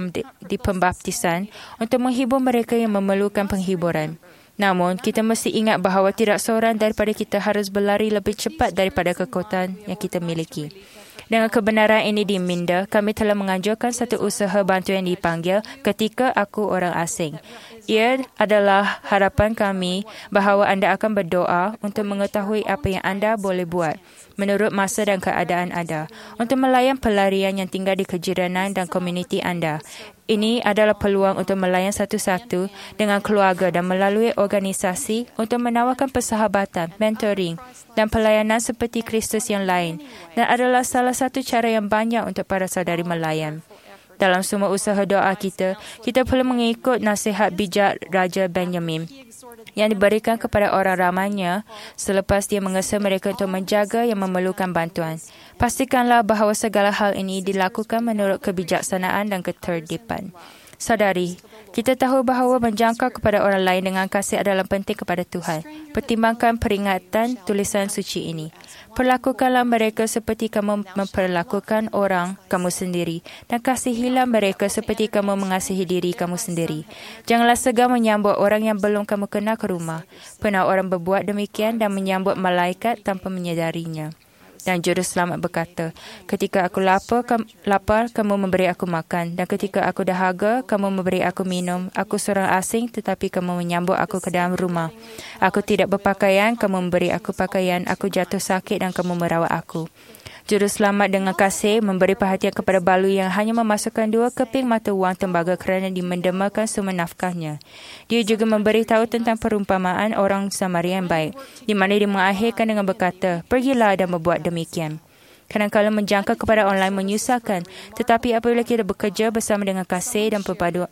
di pembaptisan untuk menghibur mereka yang memerlukan penghiburan. Namun, kita mesti ingat bahawa tidak seorang daripada kita harus berlari lebih cepat daripada kekuatan yang kita miliki. Dengan kebenaran ini diminda, kami telah menganjurkan satu usaha bantu yang dipanggil Ketika Aku Orang Asing. Ia adalah harapan kami bahawa anda akan berdoa untuk mengetahui apa yang anda boleh buat menurut masa dan keadaan anda untuk melayan pelarian yang tinggal di kejiranan dan komuniti anda. Ini adalah peluang untuk melayan satu-satu dengan keluarga dan melalui organisasi untuk menawarkan persahabatan, mentoring dan pelayanan seperti Kristus yang lain dan adalah salah satu cara yang banyak untuk para saudari melayan. Dalam semua usaha doa kita perlu mengikut nasihat bijak Raja Benjamin yang diberikan kepada orang ramainya selepas dia mengesa mereka untuk menjaga yang memerlukan bantuan. Pastikanlah bahawa segala hal ini dilakukan menurut kebijaksanaan dan ketertiban. Saudari, kita tahu bahawa menjangkau kepada orang lain dengan kasih adalah penting kepada Tuhan. Pertimbangkan peringatan tulisan suci ini. Perlakukanlah mereka seperti kamu memperlakukan orang kamu sendiri dan kasihilah mereka seperti kamu mengasihi diri kamu sendiri. Janganlah segan menyambut orang yang belum kamu kenal ke rumah. Pernah orang berbuat demikian dan menyambut malaikat tanpa menyadarinya. Dan Juru Selamat berkata, ketika aku lapar, kamu memberi aku makan. Dan ketika aku dahaga, kamu memberi aku minum. Aku seorang asing, tetapi kamu menyambut aku ke dalam rumah. Aku tidak berpakaian, kamu memberi aku pakaian. Aku jatuh sakit dan kamu merawat aku. Juru Selamat dengan kasih memberi perhatian kepada Balu yang hanya memasukkan 2 keping mata wang tembaga kerana dimendemakan semua nafkahnya. Dia juga memberitahu tentang perumpamaan orang Samaria yang baik, di mana dia mengakhirkan dengan berkata, pergilah dan berbuat demikian. Kadang-kadang menjangka kepada orang lain menyusahkan, tetapi apabila kita bekerja bersama dengan kasih dan perpaduan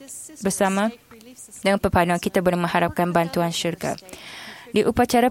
kita boleh mengharapkan bantuan syurga. Di upacara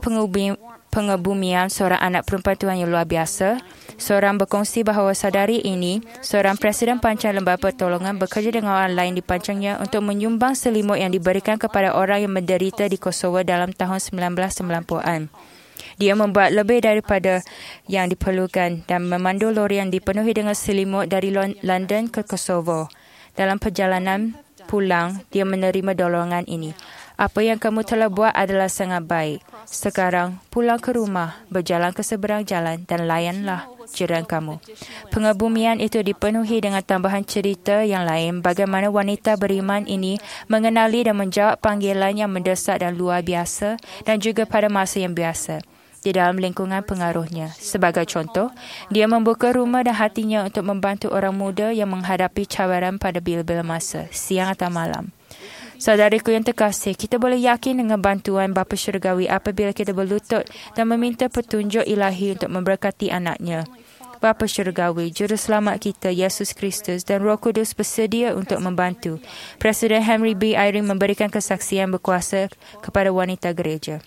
pengebumian seorang anak perempuan Tuhan yang luar biasa, seorang berkongsi bahawa saudari ini, seorang presiden pancang lembaga pertolongan, bekerja dengan orang lain di pancangnya untuk menyumbang selimut yang diberikan kepada orang yang menderita di Kosovo dalam tahun 1990-an. Dia membuat lebih daripada yang diperlukan dan memandu lori yang dipenuhi dengan selimut dari London ke Kosovo. Dalam perjalanan pulang, dia menerima dorongan ini. Apa yang kamu telah buat adalah sangat baik. Sekarang, pulang ke rumah, berjalan ke seberang jalan dan layanlah jiran kamu. Pengebumian itu dipenuhi dengan tambahan cerita yang lain bagaimana wanita beriman ini mengenali dan menjawab panggilan yang mendesak dan luar biasa dan juga pada masa yang biasa di dalam lingkungan pengaruhnya. Sebagai contoh, dia membuka rumah dan hatinya untuk membantu orang muda yang menghadapi cabaran pada bila-bila masa, siang atau malam. Saudariku yang terkasih, kita boleh yakin dengan bantuan Bapa Syurgawi apabila kita berlutut dan meminta petunjuk ilahi untuk memberkati anaknya. Bapa Syurgawi, Juru Selamat kita, Yesus Kristus dan Roh Kudus bersedia untuk membantu. Presiden Henry B. Eyring memberikan kesaksian berkuasa kepada wanita gereja.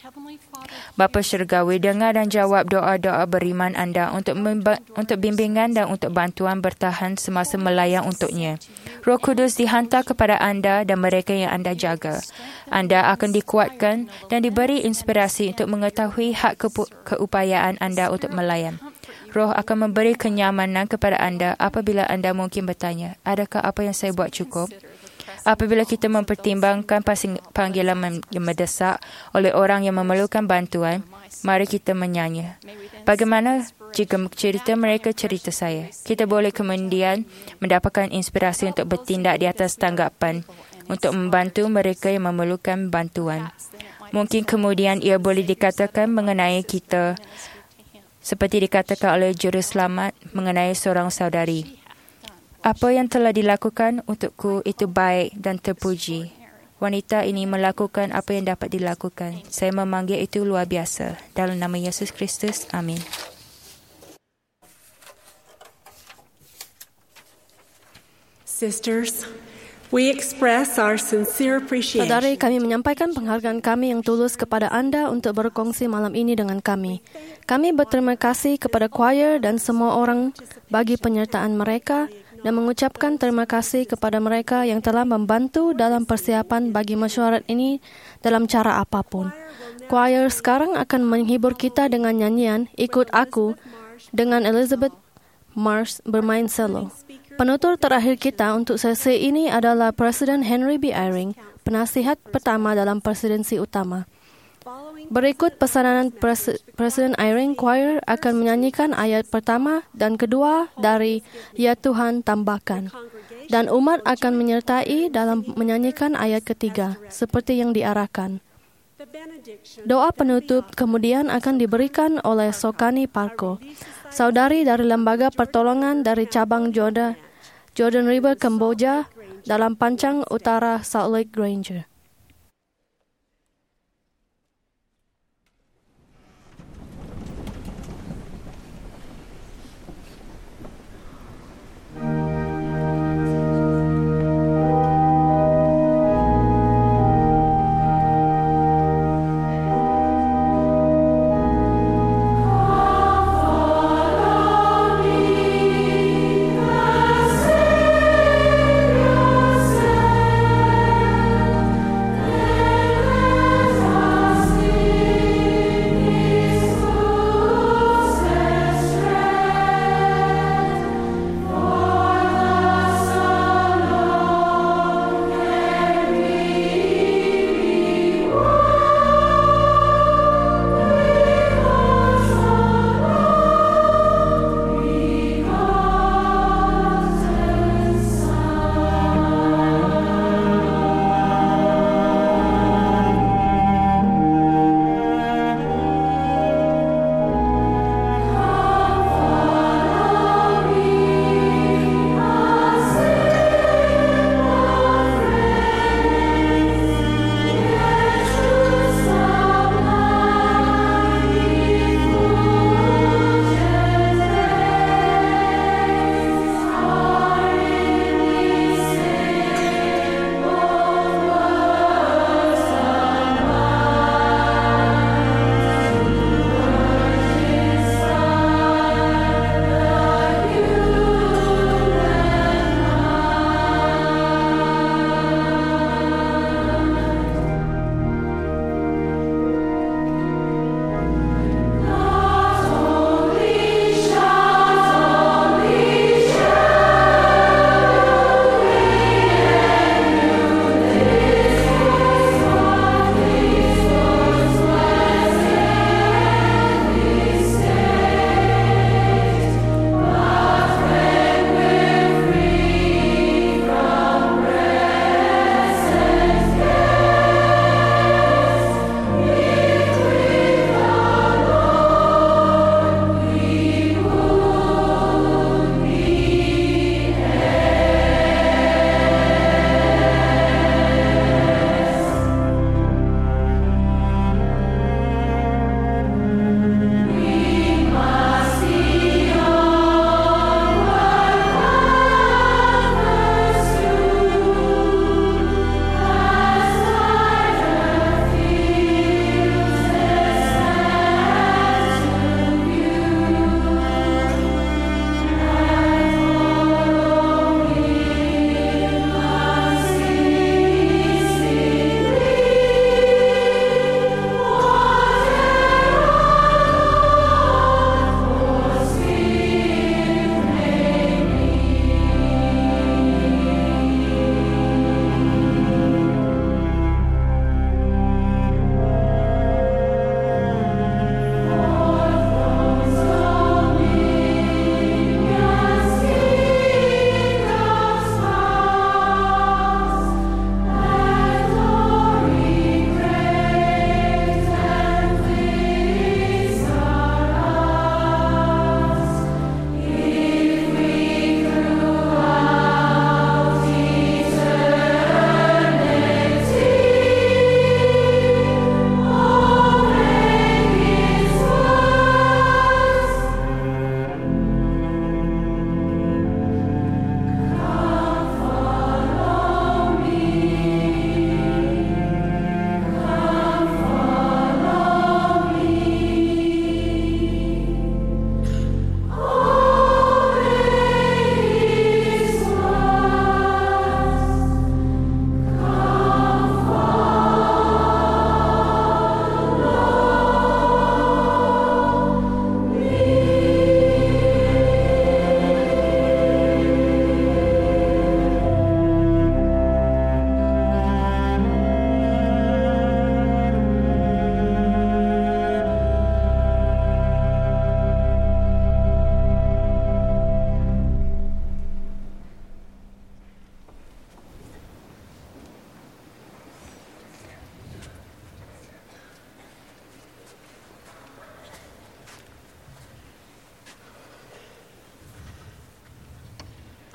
Bapa Syurgawi, dengar dan jawab doa-doa beriman anda untuk bimbingan dan untuk bantuan bertahan semasa melayang untuknya. Roh Kudus dihantar kepada anda dan mereka yang anda jaga. Anda akan dikuatkan dan diberi inspirasi untuk mengetahui hak keupayaan anda untuk melayan. Roh akan memberi kenyamanan kepada anda apabila anda mungkin bertanya, adakah apa yang saya buat cukup? Apabila kita mempertimbangkan panggilan yang mendesak oleh orang yang memerlukan bantuan, mari kita menyanyi. Bagaimana jika cerita mereka cerita saya? Kita boleh kemudian mendapatkan inspirasi untuk bertindak di atas tanggapan untuk membantu mereka yang memerlukan bantuan. Mungkin kemudian ia boleh dikatakan mengenai kita seperti dikatakan oleh Juru Selamat mengenai seorang saudari. Apa yang telah dilakukan untukku itu baik dan terpuji. Wanita ini melakukan apa yang dapat dilakukan. Saya memanggil itu luar biasa. Dalam nama Yesus Kristus. Amin. Sisters, we express our sincere appreciation. Saudari, kami menyampaikan penghargaan kami yang tulus kepada anda untuk berkongsi malam ini dengan kami. Kami berterima kasih kepada choir dan semua orang bagi penyertaan mereka dan mengucapkan terima kasih kepada mereka yang telah membantu dalam persiapan bagi mesyuarat ini dalam cara apapun. Choir sekarang akan menghibur kita dengan nyanyian Ikut Aku dengan Elizabeth Marsh bermain solo. Penutur terakhir kita untuk sesi ini adalah Presiden Henry B. Eyring, penasihat pertama dalam presidensi utama. Berikut pesanan Presiden Eyring, choir akan menyanyikan ayat pertama dan kedua dari Ya Tuhan Tambahkan. Dan umat akan menyertai dalam menyanyikan ayat ketiga, seperti yang diarahkan. Doa penutup kemudian akan diberikan oleh Sokani Parko, saudari dari Lembaga Pertolongan dari cabang Jordan River, Kamboja, dalam Pancang Utara Salt Lake Ranger.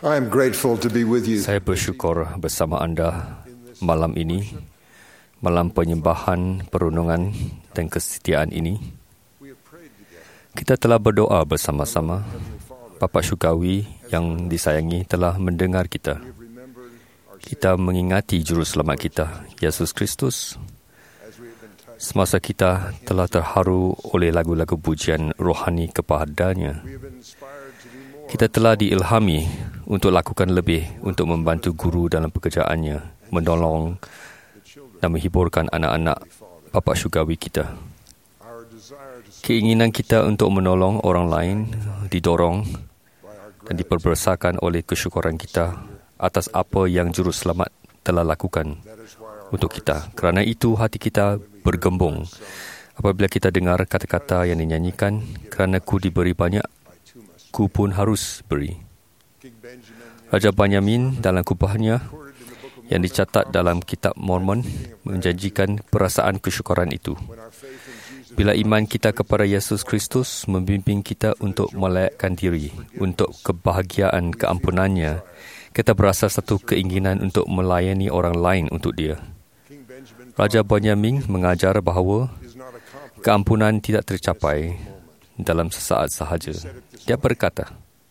I am grateful to be with you. Saya bersyukur bersama anda malam ini, malam penyembahan, perundungan dan kesetiaan ini. Kita telah berdoa bersama-sama. Bapa Syurgawi yang disayangi telah mendengar kita. Kita mengingati Juru Selamat kita, Yesus Kristus. Semasa kita telah terharu oleh lagu-lagu pujian rohani kepadanya, kita telah diilhami untuk lakukan lebih untuk membantu guru dalam pekerjaannya, menolong dan menghiburkan anak-anak Bapa Syurgawi kita. Keinginan kita untuk menolong orang lain didorong dan diperbesarkan oleh kesyukuran kita atas apa yang Juru Selamat telah lakukan untuk kita. Kerana itu hati kita bergembung apabila kita dengar kata-kata yang dinyanyikan, kerana ku diberi banyak, ku pun harus beri. Raja Benyamin dalam kubahnya yang dicatat dalam kitab Mormon menjanjikan perasaan kesyukuran itu. Bila iman kita kepada Yesus Kristus membimbing kita untuk melayakkan diri untuk kebahagiaan keampunannya, kita berasa satu keinginan untuk melayani orang lain untuk dia. Raja Benyamin mengajar bahawa keampunan tidak tercapai dalam sesaat sahaja. Dia berkata,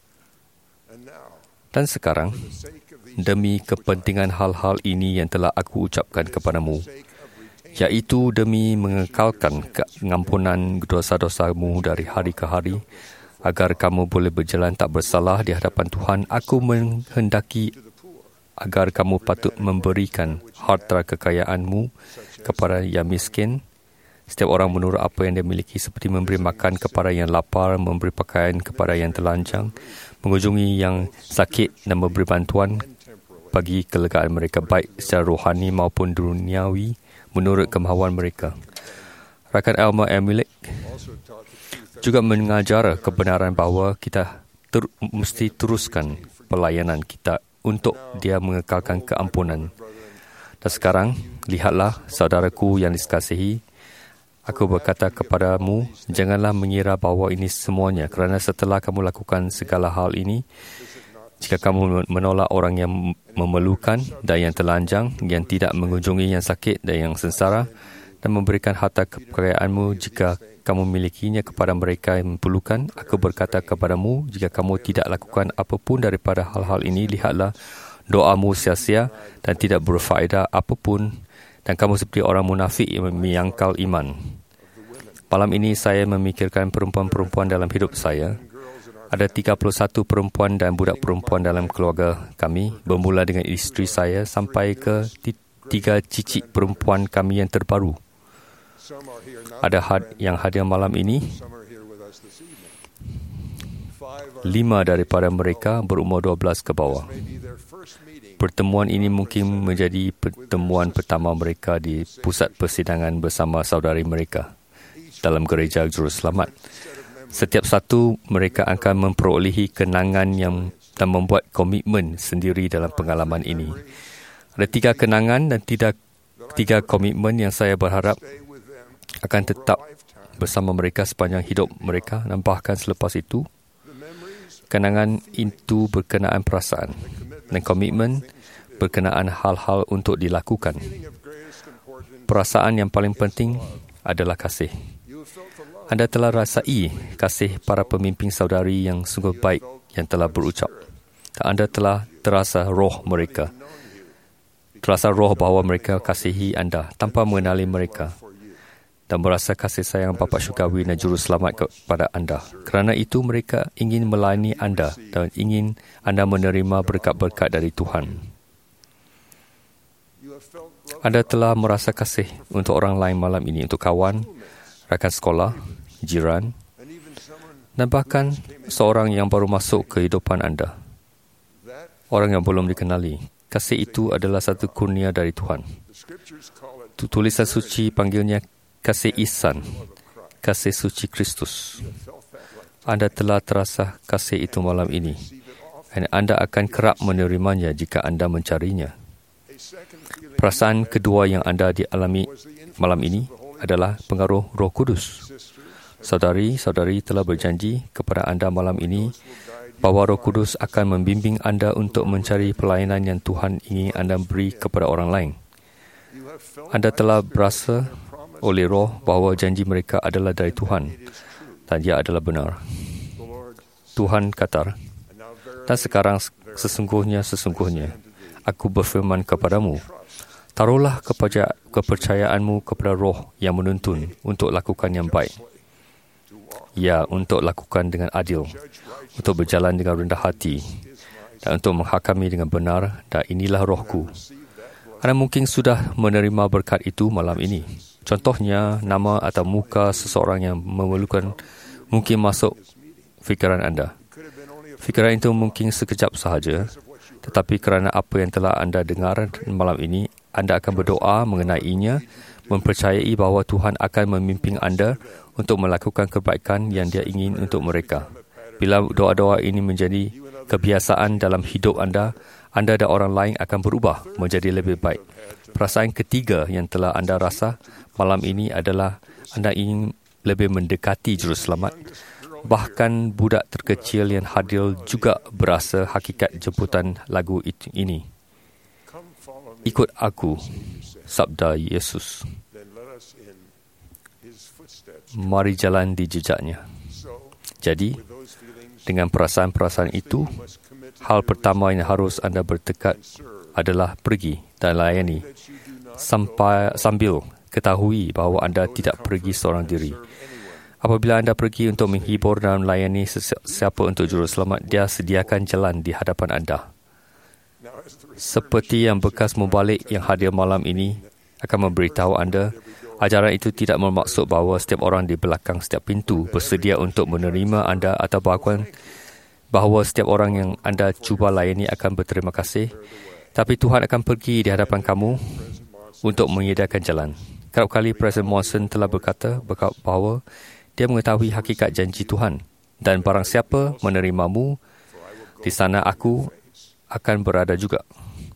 dan sekarang, demi kepentingan hal-hal ini yang telah aku ucapkan kepadamu, iaitu demi mengekalkan pengampunan dosa-dosamu dari hari ke hari, agar kamu boleh berjalan tak bersalah di hadapan Tuhan, aku menghendaki agar kamu patut memberikan harta kekayaanmu kepada yang miskin, setiap orang menurut apa yang dia miliki, seperti memberi makan kepada yang lapar, memberi pakaian kepada yang telanjang, mengunjungi yang sakit dan memberi bantuan bagi kelegaan mereka, baik secara rohani maupun duniawi, menurut kemahuan mereka. Rakan Alma Emilik juga mengajar kebenaran bahawa kita mesti teruskan pelayanan kita untuk dia mengekalkan keampunan. Dan sekarang, lihatlah saudaraku yang dikasihi, aku berkata kepadamu, janganlah mengira bahawa ini semuanya, kerana setelah kamu lakukan segala hal ini, jika kamu menolak orang yang memerlukan dan yang telanjang, yang tidak mengunjungi yang sakit dan yang sengsara, dan memberikan harta kekayaanmu jika kamu milikinya kepada mereka yang memerlukan, aku berkata kepadamu, jika kamu tidak lakukan apapun daripada hal-hal ini, lihatlah doamu sia-sia dan tidak berfaedah apapun, dan kamu seperti orang munafik yang menyangkal iman. Malam ini saya memikirkan perempuan-perempuan dalam hidup saya. Ada 31 perempuan dan budak perempuan dalam keluarga kami, bermula dengan isteri saya sampai ke 3 cicit perempuan kami yang terbaru. Ada yang hadir malam ini. 5 daripada mereka berumur 12 ke bawah. Pertemuan ini mungkin menjadi pertemuan pertama mereka di pusat persidangan bersama saudari mereka dalam gereja Juru Selamat. Setiap satu mereka akan memperolehi kenangan dan membuat komitmen sendiri dalam pengalaman ini. Ada 3 kenangan dan 3 komitmen yang saya berharap akan tetap bersama mereka sepanjang hidup mereka, dan bahkan selepas itu. Kenangan itu berkenaan perasaan dan komitmen berkenaan hal-hal untuk dilakukan. Perasaan yang paling penting adalah kasih. Anda telah rasai kasih para pemimpin saudari yang sungguh baik yang telah berucap. Dan anda telah terasa roh mereka. Terasa roh bahawa mereka kasihi anda tanpa mengenali mereka. Dan merasa kasih sayang Bapa Syurgawi dan Juru Selamat kepada anda. Kerana itu mereka ingin melayani anda dan ingin anda menerima berkat-berkat dari Tuhan. Anda telah merasa kasih untuk orang lain malam ini, untuk kawan, rakan sekolah, jiran, dan bahkan seorang yang baru masuk kehidupan anda. Orang yang belum dikenali. Kasih itu adalah satu kurnia dari Tuhan. Tulisan suci panggilnya kasih ihsan, kasih suci Kristus. Anda telah terasa kasih itu malam ini, dan anda akan kerap menerimanya jika anda mencarinya. Perasaan kedua yang anda dialami malam ini adalah pengaruh Roh Kudus. Saudari-saudari telah berjanji kepada anda malam ini bahawa Roh Kudus akan membimbing anda untuk mencari pelayanan yang Tuhan ingin anda beri kepada orang lain. Anda telah berasa oleh Roh bahawa janji mereka adalah dari Tuhan dan ia adalah benar. Tuhan kata, dan sekarang sesungguhnya aku berfirman kepadamu, taruhlah kepercayaanmu kepada Roh yang menuntun untuk lakukan yang baik. Ya, untuk lakukan dengan adil, untuk berjalan dengan rendah hati, dan untuk menghakami dengan benar, dan inilah Rohku. Anda mungkin sudah menerima berkat itu malam ini. Contohnya, nama atau muka seseorang yang memerlukan mungkin masuk fikiran anda. Fikiran itu mungkin sekejap sahaja, tetapi kerana apa yang telah anda dengar malam ini, anda akan berdoa mengenainya, mempercayai bahawa Tuhan akan memimpin anda untuk melakukan kebaikan yang Dia ingin untuk mereka. Bila doa-doa ini menjadi kebiasaan dalam hidup anda dan orang lain akan berubah menjadi lebih baik. Perasaan ketiga yang telah anda rasa malam ini adalah anda ingin lebih mendekati Juruselamat. Bahkan budak terkecil yang hadir juga berasa hakikat jemputan lagu ini. Ikut aku, sabda Yesus. Mari jalan di jejaknya. Jadi, dengan perasaan-perasaan itu, hal pertama yang harus anda bertekad adalah pergi dan layani sambil ketahui bahawa anda tidak pergi seorang diri. Apabila anda pergi untuk menghibur dan melayani sesiapa untuk Juruselamat, Dia sediakan jalan di hadapan anda. Seperti yang bekas mubalik yang hadir malam ini akan memberitahu anda, ajaran itu tidak bermaksud bahawa setiap orang di belakang setiap pintu bersedia untuk menerima anda atau bahkan bahawa setiap orang yang anda cuba layani akan berterima kasih. Tapi Tuhan akan pergi di hadapan kamu untuk menyediakan jalan. Kerap kali Presiden Monson telah berkata bahawa dia mengetahui hakikat janji Tuhan, dan barang siapa menerimamu, di sana aku akan berada juga.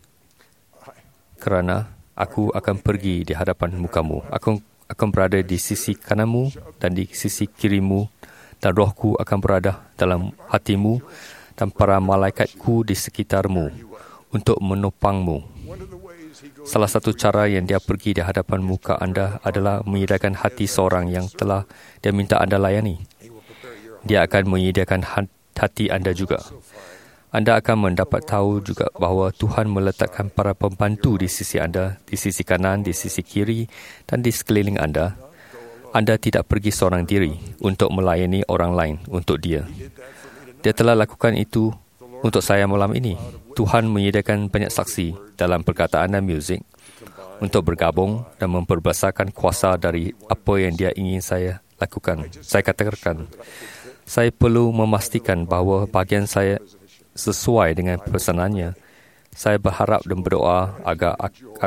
Kerana aku akan pergi di hadapan mukamu. Aku akan berada di sisi kananmu dan di sisi kirimu, dan Rohku akan berada dalam hatimu, dan para malaikatku di sekitarmu untuk menopangmu. Salah satu cara yang Dia pergi di hadapan muka anda adalah menyediakan hati seorang yang telah Dia minta anda layani. Dia akan menyediakan hati anda juga. Anda akan mendapat tahu juga bahawa Tuhan meletakkan para pembantu di sisi anda, di sisi kanan, di sisi kiri, dan di sekeliling anda. Anda tidak pergi seorang diri untuk melayani orang lain untuk Dia. Dia telah lakukan itu untuk saya malam ini. Tuhan menyediakan banyak saksi dalam perkataan dan muzik untuk bergabung dan memperbesarkan kuasa dari apa yang Dia ingin saya lakukan. Saya katakan, saya perlu memastikan bahawa bahagian saya sesuai dengan pesanannya. Saya berharap dan berdoa agar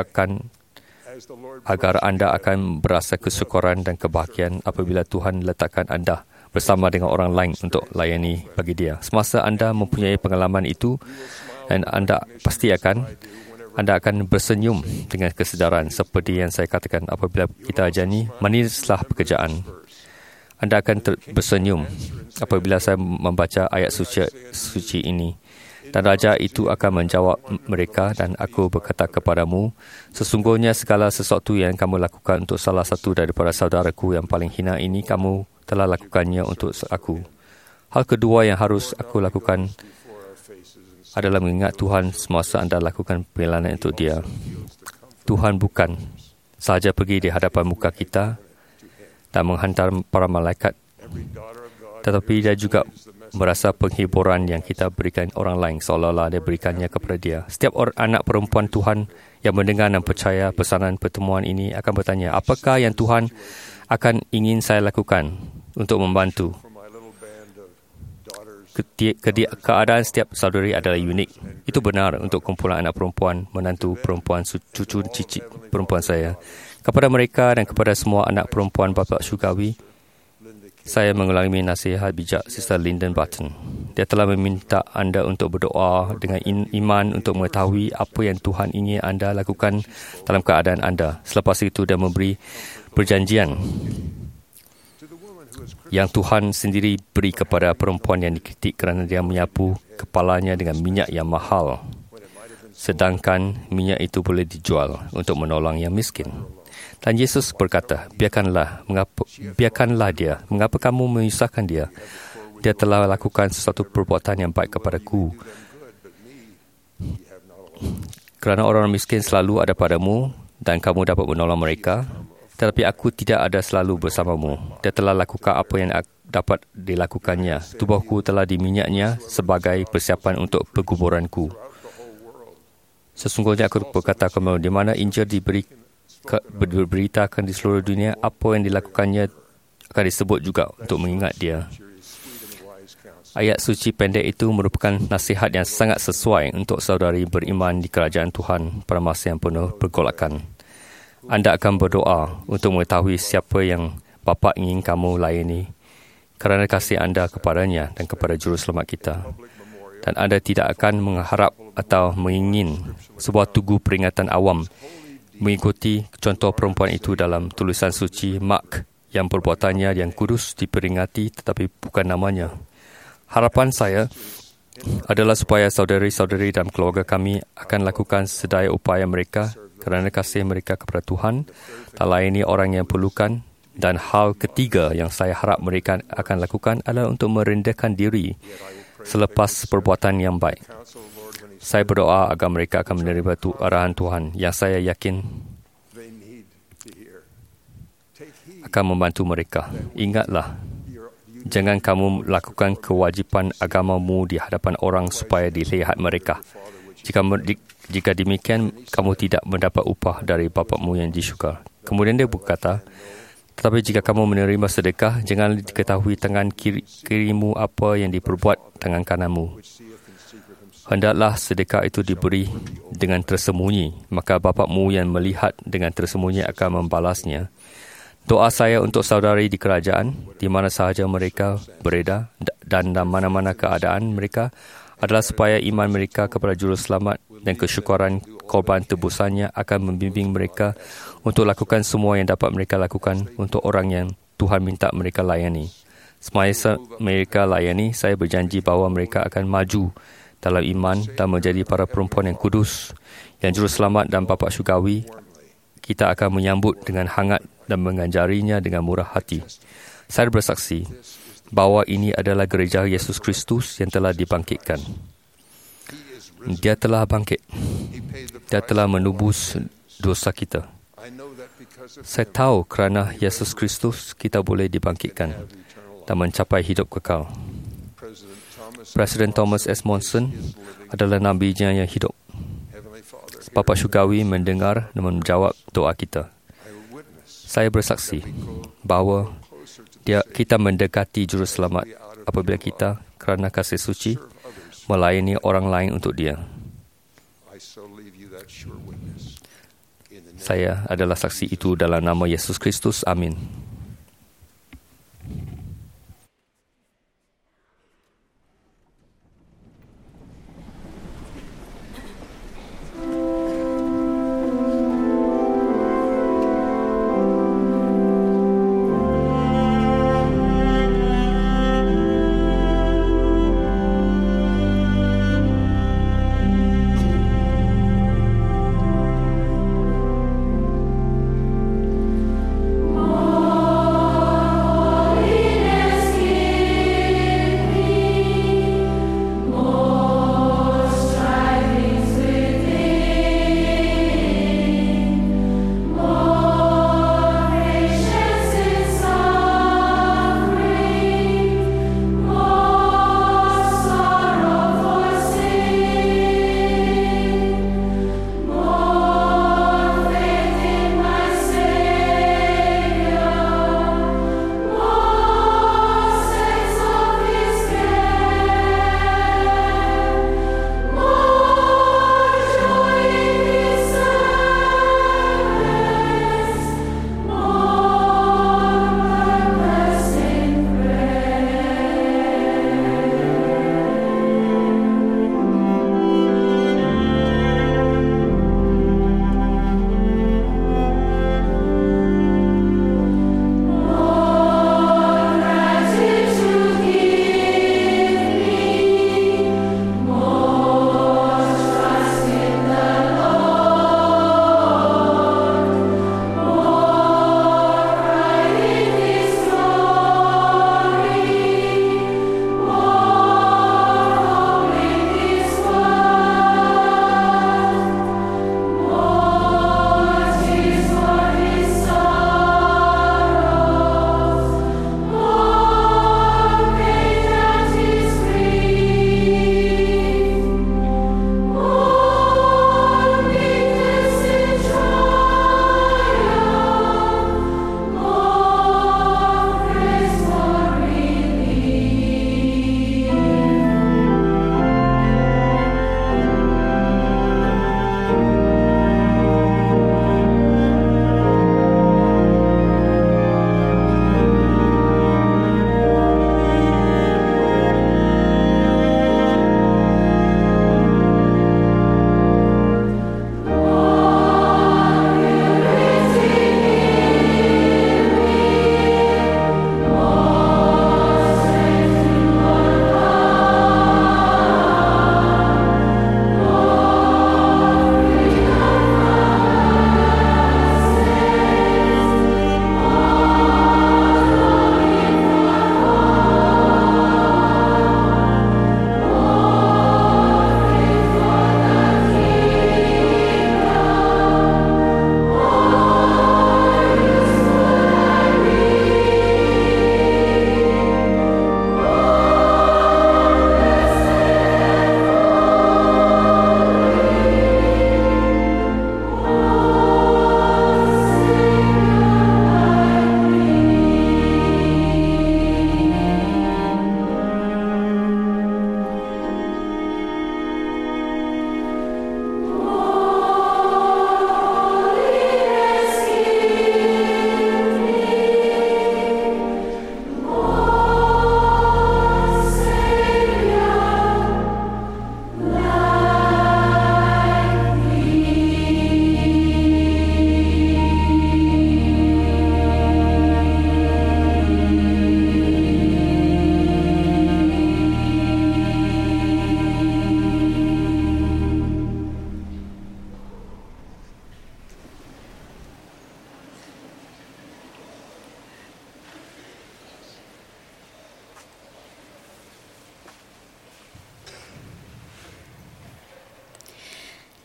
anda akan berasa kesyukuran dan kebahagiaan apabila Tuhan letakkan anda bersama dengan orang lain untuk layani bagi Dia. Semasa anda mempunyai pengalaman itu, dan anda akan bersenyum dengan kesedaran seperti yang saya katakan apabila kita ajani manislah pekerjaan. Anda akan bersenyum apabila saya membaca ayat suci ini. Dan Raja itu akan menjawab mereka, dan aku berkata kepadamu, sesungguhnya segala sesuatu yang kamu lakukan untuk salah satu daripada saudaraku yang paling hina ini, kamu telah lakukannya untuk aku. Hal kedua yang harus aku lakukan adalah mengingat Tuhan semasa anda lakukan pelayanan untuk Dia. Tuhan bukan sahaja pergi di hadapan muka kita dan menghantar para malaikat, tetapi Dia juga merasa penghiburan yang kita berikan orang lain seolah-olah Dia berikannya kepada Dia. Setiap anak perempuan Tuhan yang mendengar dan percaya pesanan pertemuan ini akan bertanya, apakah yang Tuhan akan ingin saya lakukan untuk membantu? Keadaan setiap saudari adalah unik. Itu benar untuk kumpulan anak perempuan, menantu perempuan, cucu cicit perempuan saya. Kepada mereka dan kepada semua anak perempuan bapa syurgawi, saya mengulangi nasihat bijak Sister Lyndon Button. Dia telah meminta anda untuk berdoa dengan iman untuk mengetahui apa yang Tuhan ingin anda lakukan dalam keadaan anda. Selepas itu, dia memberi perjanjian yang Tuhan sendiri beri kepada perempuan yang dikritik kerana dia menyapu kepalanya dengan minyak yang mahal, sedangkan minyak itu boleh dijual untuk menolong yang miskin. Dan Yesus berkata, biarkanlah dia. Mengapa kamu menyusahkan dia? Dia telah lakukan sesuatu perbuatan yang baik kepadaku. Kerana orang miskin selalu ada padamu dan kamu dapat menolong mereka, tetapi aku tidak ada selalu bersamamu. Dia telah lakukan apa yang dapat dilakukannya. Tubuhku telah diminyaknya sebagai persiapan untuk penguburanku. Sesungguhnya aku berkata kepadamu, di mana Injil diberitakan di seluruh dunia, apa yang dilakukannya akan disebut juga untuk mengingat dia. Ayat suci pendek itu merupakan nasihat yang sangat sesuai untuk saudari beriman di kerajaan Tuhan pada masa yang penuh pergolakan. Anda akan berdoa untuk mengetahui siapa yang Bapa ingin kamu layani kerana kasih anda kepadanya dan kepada Juru Selamat kita. Dan anda tidak akan mengharap atau mengingin sebuah tugu peringatan awam mengikuti contoh perempuan itu dalam tulisan suci Mark yang perbuatannya yang kudus diperingati tetapi bukan namanya. Harapan saya adalah supaya saudari-saudari dan keluarga kami akan lakukan sedaya upaya mereka kerana kasih mereka kepada Tuhan dan layani orang yang perlukan. Dan hal ketiga yang saya harap mereka akan lakukan adalah untuk merendahkan diri selepas perbuatan yang baik. Saya berdoa agar mereka akan menerima arahan Tuhan yang saya yakin akan membantu mereka. Ingatlah, jangan kamu lakukan kewajipan agamamu di hadapan orang supaya dilihat mereka. Jika demikian, kamu tidak mendapat upah dari Bapamu yang di syurga. Kemudian dia berkata, tetapi jika kamu menerima sedekah, jangan diketahui tangan kirimu apa yang diperbuat tangan kananmu. Hendaklah sedekah itu diberi dengan tersembunyi, maka Bapamu yang melihat dengan tersembunyi akan membalasnya. Doa saya untuk saudari di kerajaan, di mana sahaja mereka berada dan dalam mana-mana keadaan mereka, adalah supaya iman mereka kepada Juru Selamat dan kesyukuran korban tebusannya akan membimbing mereka untuk lakukan semua yang dapat mereka lakukan untuk orang yang Tuhan minta mereka layani. Semasa mereka layani, saya berjanji bahawa mereka akan maju dalam iman dan menjadi para perempuan yang kudus, yang Juru Selamat dan Bapa Syurgawi kita akan menyambut dengan hangat dan menganjarinya dengan murah hati. Saya bersaksi bahawa ini adalah gereja Yesus Kristus yang telah dibangkitkan. Dia telah bangkit. Dia telah menebus dosa kita. Saya tahu kerana Yesus Kristus kita boleh dibangkitkan dan mencapai hidup kekal. Presiden Thomas S. Monson adalah nabinya yang hidup. Bapa Syurgawi mendengar dan menjawab doa kita. Saya bersaksi bahawa kita mendekati Juru Selamat apabila kita kerana kasih suci melayani orang lain untuk dia. Saya adalah saksi itu dalam nama Yesus Kristus. Amin. Oh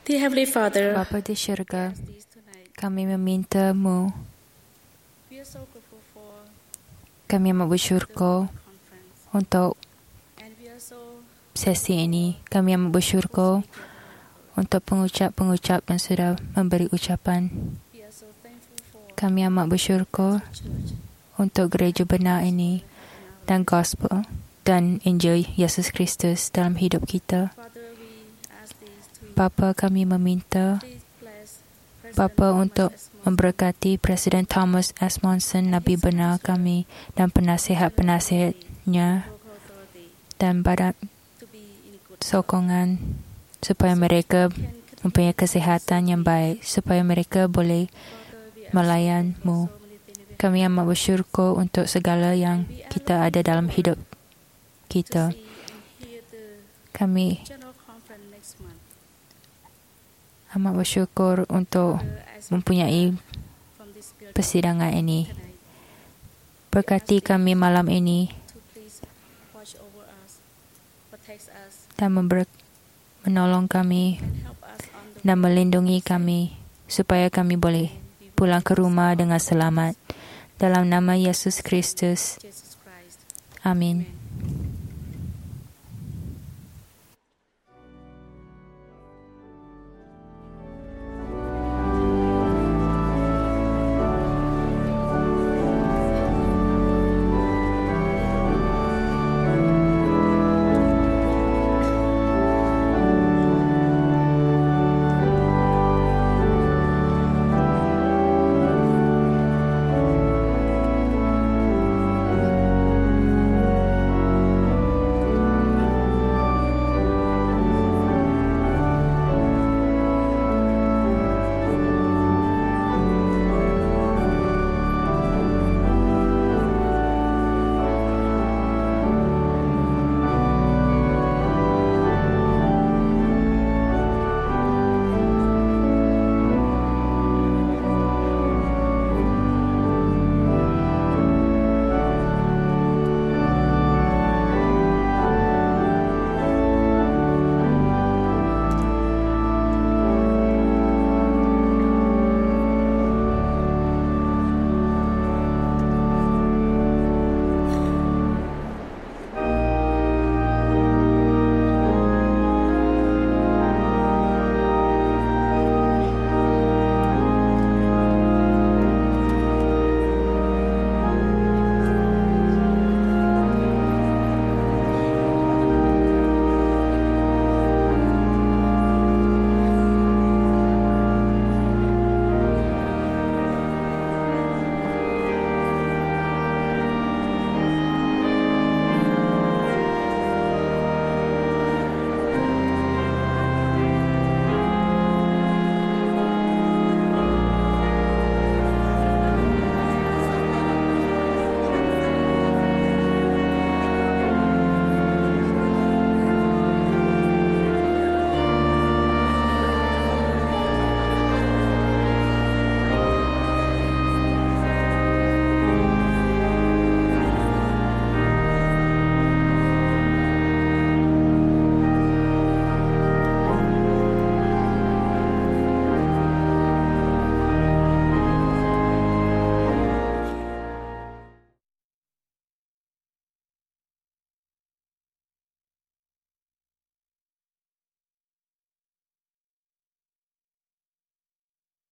Dear Heavenly Father, Bapa di syurga, kami meminta-Mu, We are so grateful for kami amat bersyukur conference, untuk and we are so sesi ini. Kami amat bersyukur untuk pengucap-pengucap yang sudah memberi ucapan. we are so thankful for Kami amat bersyukur church. untuk gereja benar ini dan gospel dan Injil Yesus Kristus dalam hidup kita. Father, we ask these to Bapa, kami meminta please bless Bapa President untuk Thomas S. Monson, memberkati Presiden Thomas S. Monson, Nabi benar kami dan penasihat-penasihatnya local authority, dan badan to be in good sokongan supaya mereka mempunyai kesihatan yang baik, supaya mereka boleh Father, we ask melayan-Mu. so many things. Kami amat bersyukur untuk segala yang kita ada dalam hidup kita. See and hear the Kami general conference next month. amat bersyukur untuk Father, as we mempunyai from this building persidangan ini. tonight, Berkati kami malam ini to please watch over us, protect us, dan menolong kami and help us on the dan melindungi kami supaya kami boleh pulang ke rumah dengan selamat. Dalam nama Yesus Kristus. Jesus Christ. Amin. Amen.